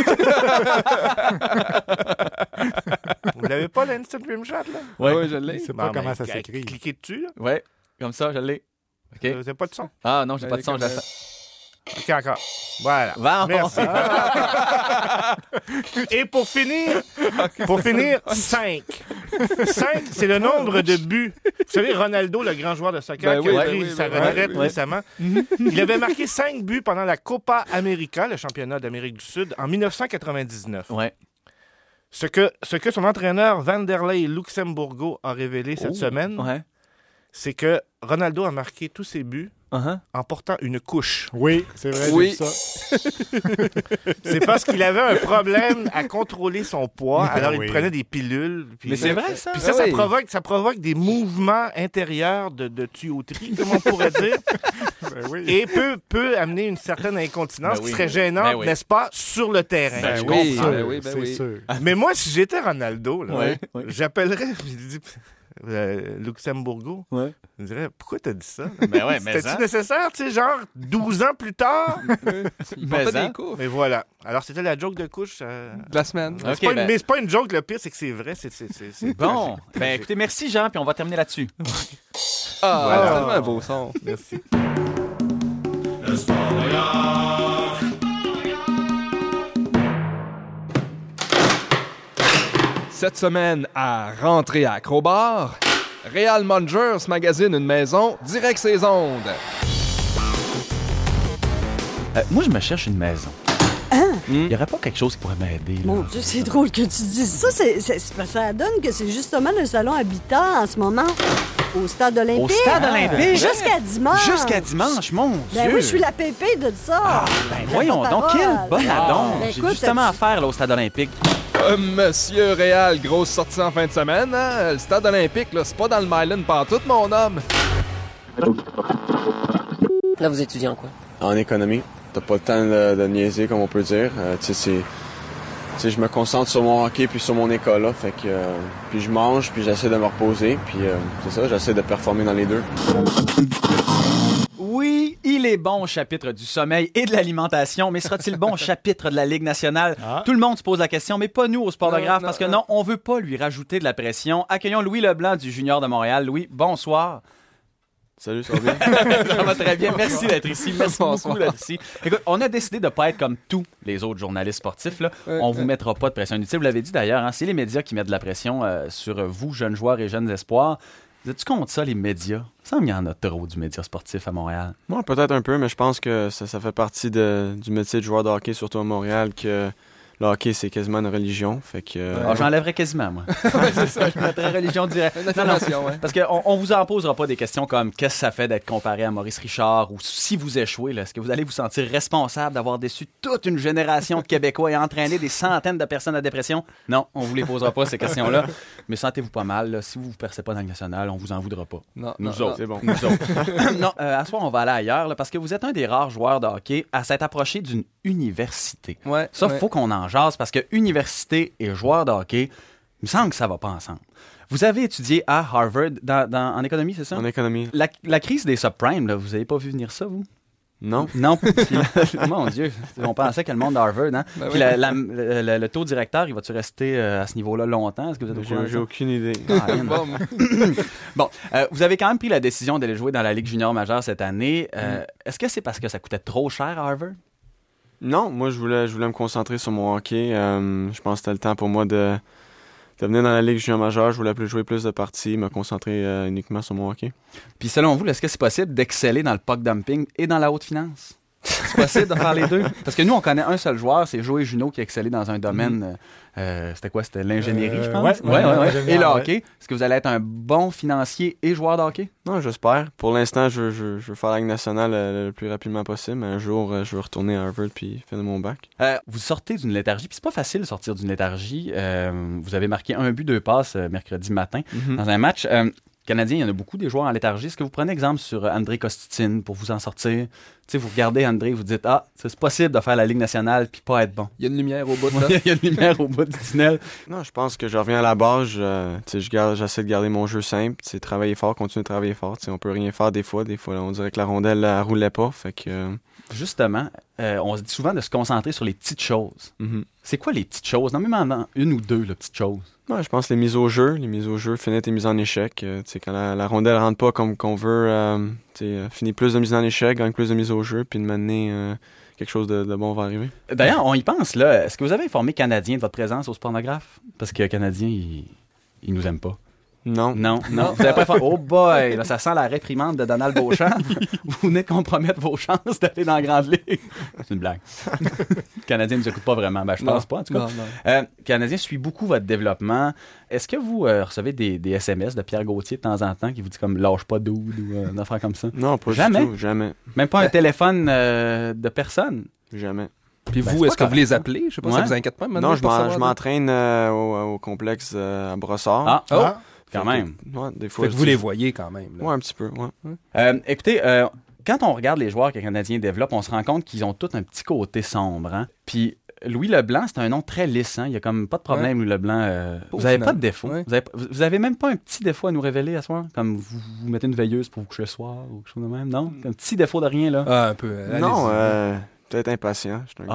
Vous l'avez pas, l'Instant Rimshot, là? Oui, je l'ai. Je sais pas comment ça s'écrit. Cliquez dessus, là? Oui, comme ça, je l'ai. OK. Vous n'avez pas de son? Ah non, j'ai pas de son, je l'ai. OK, encore. Voilà. Merci. Et pour finir, 5. 5, c'est le nombre de buts. Vous savez, Ronaldo, le grand joueur de soccer, qui a pris sa retraite récemment, il avait marqué 5 buts pendant la Copa América, le championnat d'Amérique du Sud, en 1999. Ouais. Ce que son entraîneur Vanderlei Luxemburgo a révélé cette semaine, c'est que Ronaldo a marqué tous ses buts en portant une couche. Oui, c'est vrai, j'ai vu ça. C'est parce qu'il avait un problème à contrôler son poids, alors il prenait des pilules. Mais c'est vrai, ça? Puis ça provoque des mouvements intérieurs de tuyauterie, comme on pourrait dire, et peut amener une certaine incontinence qui serait gênante, n'est-ce pas, sur le terrain. C'est sûr. Mais moi, si j'étais Ronaldo, j'appellerais... Luxemburgo. Je me dirais, pourquoi t'as dit ça? C'était-tu nécessaire, tu sais, genre 12 ans plus tard? Mais voilà. Alors, c'était la joke de couche de la semaine. Mais c'est pas une joke, le pire, c'est que c'est vrai. C'est bon. Ben, écoutez, merci, Jean, puis on va terminer là-dessus. C'est tellement un beau son. Merci. Cette semaine, à Rentrer à Acrobar, Real Mungers magazine une maison direct ses ondes. Moi, je me cherche une maison. Il n'y aurait pas quelque chose qui pourrait m'aider. Mon Dieu, c'est drôle que tu dises ça. Ça donne que c'est justement le salon Habitat en ce moment au Stade Olympique. Au Stade Olympique? Jusqu'à dimanche. Jusqu'à dimanche, mon Dieu. Ben oui, je suis la pépée de ça. Voyons donc, quelle bonne annonce. J'ai justement affaire là, au Stade Olympique. Monsieur Réal, grosse sortie en fin de semaine, hein? Le Stade Olympique, là, c'est pas dans le Myland pantoute, mon homme. Là, vous étudiez en quoi? En économie. T'as pas le temps de niaiser, comme on peut dire. Tu sais, je me concentre sur mon hockey puis sur mon école, là. Fait que, puis je mange, puis j'essaie de me reposer, puis c'est ça, j'essaie de performer dans les deux. Oui, il est bon au chapitre du sommeil et de l'alimentation, mais sera-t-il bon au chapitre de la Ligue nationale? Tout le monde se pose la question, mais pas nous au Sportographe, parce que non, on veut pas lui rajouter de la pression. Accueillons Louis Leblanc du Junior de Montréal. Louis, bonsoir. Salut, ça va bien? Ça va très bien. Merci d'être ici. Merci beaucoup d'être ici. Écoute, on a décidé de ne pas être comme tous les autres journalistes sportifs. Là. On ne vous mettra pas de pression inutile. Vous l'avez dit d'ailleurs, hein, c'est les médias qui mettent de la pression sur vous, jeunes joueurs et jeunes espoirs. Vous êtes-tu contre ça, les médias? Ça me y en a trop du média sportif à Montréal. Moi, peut-être un peu, mais je pense que ça fait partie du métier de joueur de hockey, surtout à Montréal, que le hockey, c'est quasiment une religion. Fait que, j'enlèverais quasiment, moi. C'est ça, je mettrais religion directe. Parce qu'on vous en posera pas des questions comme qu'est-ce que ça fait d'être comparé à Maurice Richard ou si vous échouez, là, est-ce que vous allez vous sentir responsable d'avoir déçu toute une génération de Québécois et entraîné des centaines de personnes à dépression? Non, on vous les posera pas, ces questions-là. Mais sentez-vous pas mal. Là. Si vous ne percez pas dans le national, on vous en voudra pas. Nous autres. C'est bon. Nous autres. Non, à soir, on va aller ailleurs là, parce que vous êtes un des rares joueurs de hockey à s'être approché d'une université. Ça, il faut qu'on en jase parce que université et joueur de hockey, il me semble que ça va pas ensemble. Vous avez étudié à Harvard en économie, c'est ça? En économie. La crise des subprimes, là, vous avez pas vu venir ça, vous? Non. Non. Mon Dieu, on pensait que le monde d'Harvard, hein? Ben puis le taux directeur, il va-tu rester à ce niveau-là longtemps? Est-ce que vous êtes au courant? J'ai aucune idée. Bon, vous avez quand même pris la décision d'aller jouer dans la Ligue junior majeure cette année. Est-ce que c'est parce que ça coûtait trop cher à Harvard? Non, moi, je voulais me concentrer sur mon hockey. Je pense que c'était le temps pour moi de venir dans la Ligue junior majeure. Je voulais jouer plus de parties, me concentrer uniquement sur mon hockey. Puis selon vous, est-ce que c'est possible d'exceller dans le puck dumping et dans la haute finance? C'est possible de faire les deux? Parce que nous, on connaît un seul joueur, c'est Joey Juneau qui a excellé dans un domaine... c'était quoi? C'était l'ingénierie, je pense? Oui. Et le hockey. Est-ce que vous allez être un bon financier et joueur de hockey? Non, j'espère. Pour l'instant, je veux faire la Ligue nationale le plus rapidement possible. Mais un jour, je veux retourner à Harvard puis finir mon bac. Vous sortez d'une léthargie, puis c'est pas facile de sortir d'une léthargie. Vous avez marqué 1 but, 2 passes mercredi matin dans un match. Canadien, il y en a beaucoup des joueurs en léthargie. Est-ce que vous prenez exemple sur André Kostitine pour vous en sortir? T'sais, vous regardez André, vous dites c'est possible de faire la Ligue nationale puis pas être bon. Il y a une lumière au bout de là. Il y a une lumière au bout du tunnel. Non, je pense que je reviens à la base. J'essaie de garder mon jeu simple. Travailler fort, continuer de travailler fort. On peut rien faire des fois. Des fois, on dirait que la rondelle ne roulait pas. Fait que, Justement, on se dit souvent de se concentrer sur les petites choses. C'est quoi les petites choses? Non, même en une ou deux petites choses. Ouais, je pense les mises au jeu, finir tes mises en échec. Quand la rondelle rentre pas comme qu'on veut, finir plus de mises en échec, gagne plus de mises au jeu, puis de mener quelque chose de bon va arriver. D'ailleurs, on y pense, là. Est-ce que vous avez informé Canadien de votre présence au Spornographe? Parce que Canadien, il nous aime pas. Non. Vous avez pas fait. Oh boy, là, ça sent la réprimande de Donald Beauchamp. Vous venez de compromettre vos chances d'aller dans la Grande Ligue. C'est une blague. Le Canadien ne nous écoute pas vraiment. Je pense pas, en tout cas. Le Canadien suit beaucoup votre développement. Est-ce que vous recevez des SMS de Pierre Gauthier de temps en temps qui vous dit comme lâche pas dude ou une affaire comme ça? Non, pas jamais. Du tout, jamais. Même pas un téléphone de personne? Jamais. Puis vous, est-ce que vous les appelez? Je sais pas si ça vous inquiète pas. Non, je m'entraîne au complexe à Brossard. Quand même. Des fois, vous les voyez quand même. Oui, un petit peu. Ouais. Écoutez, quand on regarde les joueurs que les Canadiens développent, on se rend compte qu'ils ont tous un petit côté sombre. Hein? Puis Louis Leblanc, c'est un nom très lisse. Hein? Il n'y a comme pas de problème, Louis Leblanc. Vous n'avez pas de défaut. Ouais. Vous avez même pas un petit défaut à nous révéler à ce soir? Comme vous mettez une veilleuse pour vous coucher le soir ou quelque chose de même? Non? Un petit défaut de rien, là? Un peu. Non, peut-être impatient. Mais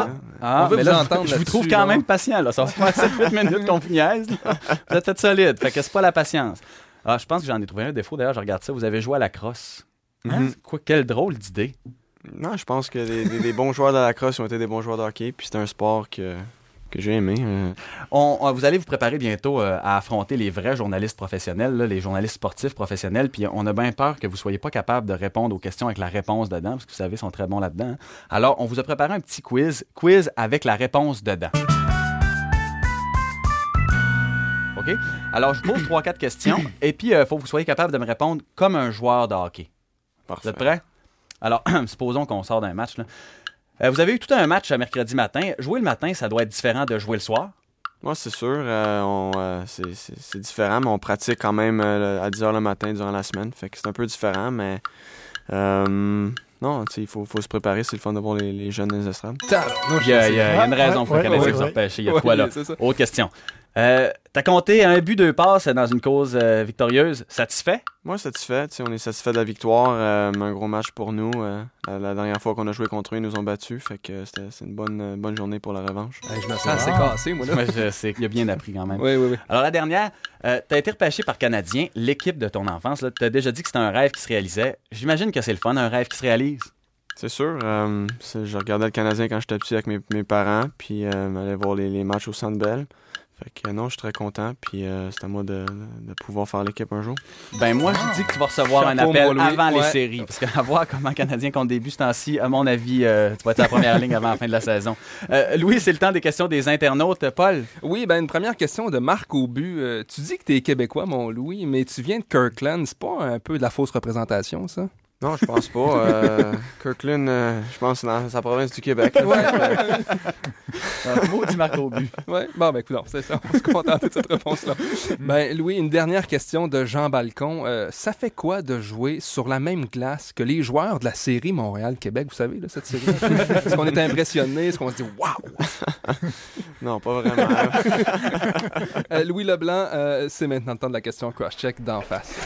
là, je vous trouve quand même patient. Là. Ça va faire 7-8 minutes qu'on finisse. Vous êtes fait solide. Fait que c'est pas la patience. Je pense que j'en ai trouvé un défaut. D'ailleurs, je regarde ça. Vous avez joué à la crosse. Quelle drôle d'idée. Non, je pense que les bons joueurs de la crosse ont été des bons joueurs de hockey. Puis c'est un sport que j'ai aimé. Vous allez vous préparer bientôt à affronter les vrais journalistes professionnels, là, les journalistes sportifs professionnels, puis on a bien peur que vous ne soyez pas capable de répondre aux questions avec la réponse dedans, parce que vous savez, ils sont très bons là-dedans. Hein. Alors, on vous a préparé un petit quiz avec la réponse dedans. OK? Alors, je vous pose 3-4 questions, et puis il faut que vous soyez capable de me répondre comme un joueur de hockey. Parfait. Vous êtes prêts? Alors, supposons qu'on sort d'un match, là. Vous avez eu tout un match mercredi matin. Jouer le matin, ça doit être différent de jouer le soir? Moi, c'est sûr. C'est différent, mais on pratique quand même à 10h le matin durant la semaine. Fait que c'est un peu différent, mais non, il faut se préparer. C'est le fun de voir les jeunes dans les estrades. Il y a une raison pour laquelle ils vous repêcher. Il y a quoi là? Autre question. T'as compté 1 but, 2 passes dans une cause victorieuse. Satisfait? Moi, satisfait. On est satisfait de la victoire. Un gros match pour nous. La dernière fois qu'on a joué contre eux, ils nous ont battus. Fait que c'est une bonne journée pour la revanche. Je me sens assez cassé, moi. Là. Je sais qu'il a bien appris quand même. Oui. Alors, la dernière, t'as été repêché par Canadien, l'équipe de ton enfance. T'as déjà dit que c'était un rêve qui se réalisait. J'imagine que c'est le fun, un rêve qui se réalise. C'est sûr. Je regardais le Canadien quand j'étais petit avec mes parents. Puis, j'allais voir les matchs au Centre Bell. Fait que non, je suis très content, puis c'est à moi de pouvoir faire l'équipe un jour. Ben moi, je dis que tu vas recevoir un appel avant les séries, parce qu'à voir comment Canadien compte début ce temps-ci, à mon avis, tu vas être à la première ligne avant la fin de la saison. Louis, c'est le temps des questions des internautes. Paul? Oui, ben une première question de Marc Aubu. Tu dis que tu es Québécois, mon Louis, mais tu viens de Kirkland. C'est pas un peu de la fausse représentation, ça? Non, je pense pas. Kirkland, je pense que c'est dans sa province du Québec. Là, maudit Marc Aubu. Ouais. Bon, ben écoute, c'est ça. On va se contenter de cette réponse-là. Ben, Louis, une dernière question de Jean Balcon. Ça fait quoi de jouer sur la même glace que les joueurs de la série Montréal-Québec? Vous savez, là, cette série. Est-ce qu'on est impressionné? Est-ce qu'on se dit « Waouh! » Non, pas vraiment. Louis Leblanc, c'est maintenant le temps de la question cross-check d'en face.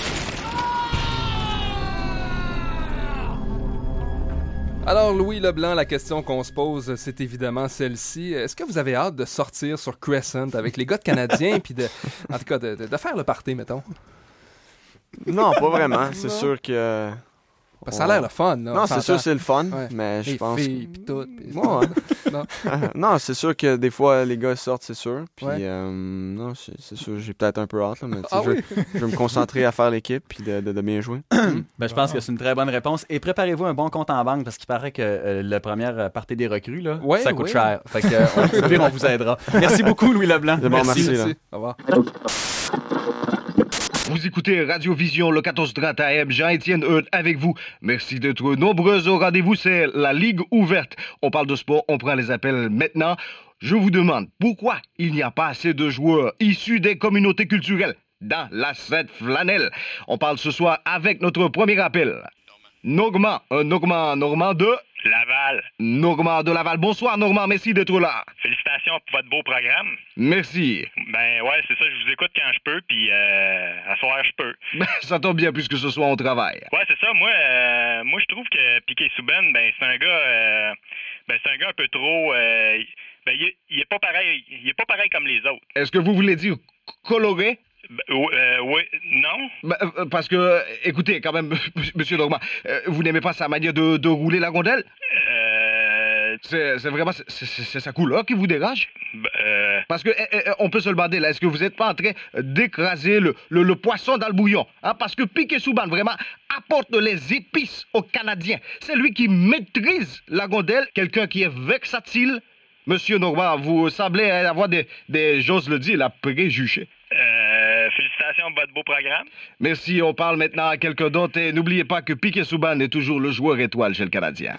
Alors, Louis Leblanc, la question qu'on se pose, c'est évidemment celle-ci. Est-ce que vous avez hâte de sortir sur Crescent avec les gars de Canadiens puis en tout cas, de faire le party, mettons? Non, pas vraiment. C'est sûr que... Ça a l'air le fun, là. Non, c'est sûr que c'est le fun, mais je pense... Les filles, puis tout. Ouais. Non, c'est sûr que des fois, les gars sortent, c'est sûr. Puis, non, c'est sûr, j'ai peut-être un peu hâte, là, mais je vais me concentrer à faire l'équipe puis de bien jouer. Ben, je pense que c'est une très bonne réponse. Et préparez-vous un bon compte en banque, parce qu'il paraît que le premier party des recrues, là, ça coûte cher. Fait que, on vous aidera. Merci beaucoup, Louis Leblanc. Merci. Au revoir. Vous écoutez Radio Vision, le 1430 AM, Jean-Étienne Eudes avec vous. Merci d'être nombreux au rendez-vous, c'est la Ligue ouverte. On parle de sport, on prend les appels maintenant. Je vous demande, pourquoi il n'y a pas assez de joueurs issus des communautés culturelles dans la Sainte-Flanelle? On parle ce soir avec notre premier appel. Normand de... Laval. Normand de Laval. Bonsoir, Normand. Merci d'être là. Félicitations pour votre beau programme. Merci. Ben ouais, c'est ça. Je vous écoute quand je peux, puis à soir, je peux. Ben, ça tombe bien puisque ce soir, on travaille. Ouais, c'est ça. Moi, je trouve que Piquet Souban, c'est un gars un peu trop... il est pas pareil. Il est pas pareil comme les autres. Est-ce que vous voulez dire coloré? Oui, non. Parce que, écoutez, quand même, monsieur Normand, vous n'aimez pas sa manière de rouler la gondole? C'est vraiment c'est sa couleur qui vous dérange? Parce que on peut se demander, là, est-ce que vous n'êtes pas en train d'écraser le poisson dans le bouillon? Hein? Parce que Piquet Souban, vraiment, apporte les épices aux Canadiens. C'est lui qui maîtrise la gondole, quelqu'un qui est versatile. Monsieur Normand, vous semblez avoir des j'ose le dire, la préjugés. Félicitations pour votre beau programme. Merci, on parle maintenant à quelqu'un d'autre et n'oubliez pas que Piquet Souban est toujours le joueur étoile chez le Canadien.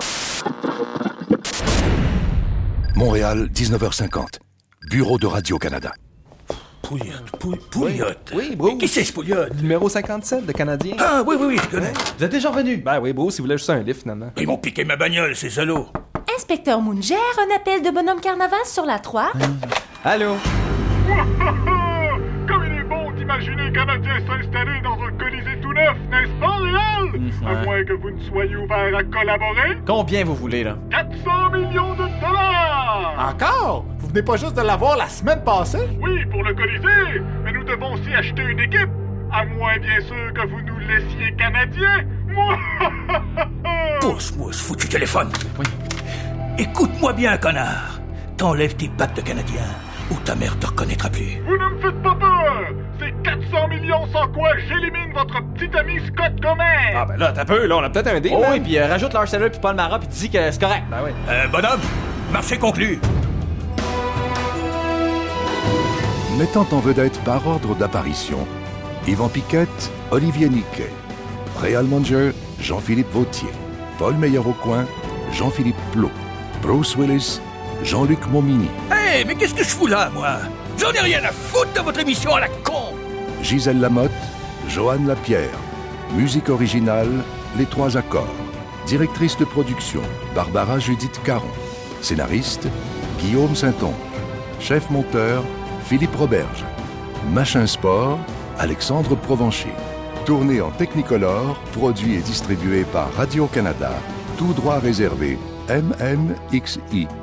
Montréal, 19h50. Bureau de Radio-Canada. Pouillotte. Oui, bro. Qui c'est ce Pouillotte? Numéro 57 de Canadien. Ah, oui, je connais. Vous êtes déjà revenu? Ben oui, bro, si vous voulez juste un livre, finalement. Ils m'ont piqué ma bagnole, ces salauds. Inspecteur Munger, un appel de bonhomme Carnaval sur la 3. Allô? Comme il est bon d'imaginer un Canadien s'installer dans un colisée tout neuf, n'est-ce pas, Réal? À moins que vous ne soyez ouvert à collaborer. Combien vous voulez, là? 400 millions de dollars! Encore? Vous venez pas juste de l'avoir la semaine passée? Oui, pour le colisée, mais nous devons aussi acheter une équipe. À moins, bien sûr, que vous nous laissiez Canadiens. Pousse-moi ce foutu téléphone. Oui. Écoute-moi bien, connard. T'enlèves tes pattes de Canadien ou ta mère te reconnaîtra plus. Vous ne me faites pas peur! C'est 400 millions sans quoi j'élimine votre petit ami Scott Gomez! Ah ben là, t'as peu, là, on a peut-être un deal. Oh oui, puis rajoute Lars Eller puis Paul Mara puis dis que c'est correct. Ben oui. Bonhomme, marché conclu. Mettant en vedette par ordre d'apparition, Yvan Piquette, Olivier Niquet, Réal Munger, Jean-Philippe Vautier, Paul Meilleur-Aucoin, Jean-Philippe Plot, Bruce Willis, Jean-Luc Momini. Hey, mais qu'est-ce que je fous là, moi? J'en ai rien à foutre de votre émission à la con! Gisèle Lamotte, Joanne Lapierre. Musique originale, Les Trois Accords. Directrice de production, Barbara Judith Caron. Scénariste, Guillaume Saint-Onge. Chef monteur, Philippe Roberge. Machin Sport, Alexandre Provencher. Tourné en Technicolor, produit et distribué par Radio-Canada. Tout droit réservé, MMXI.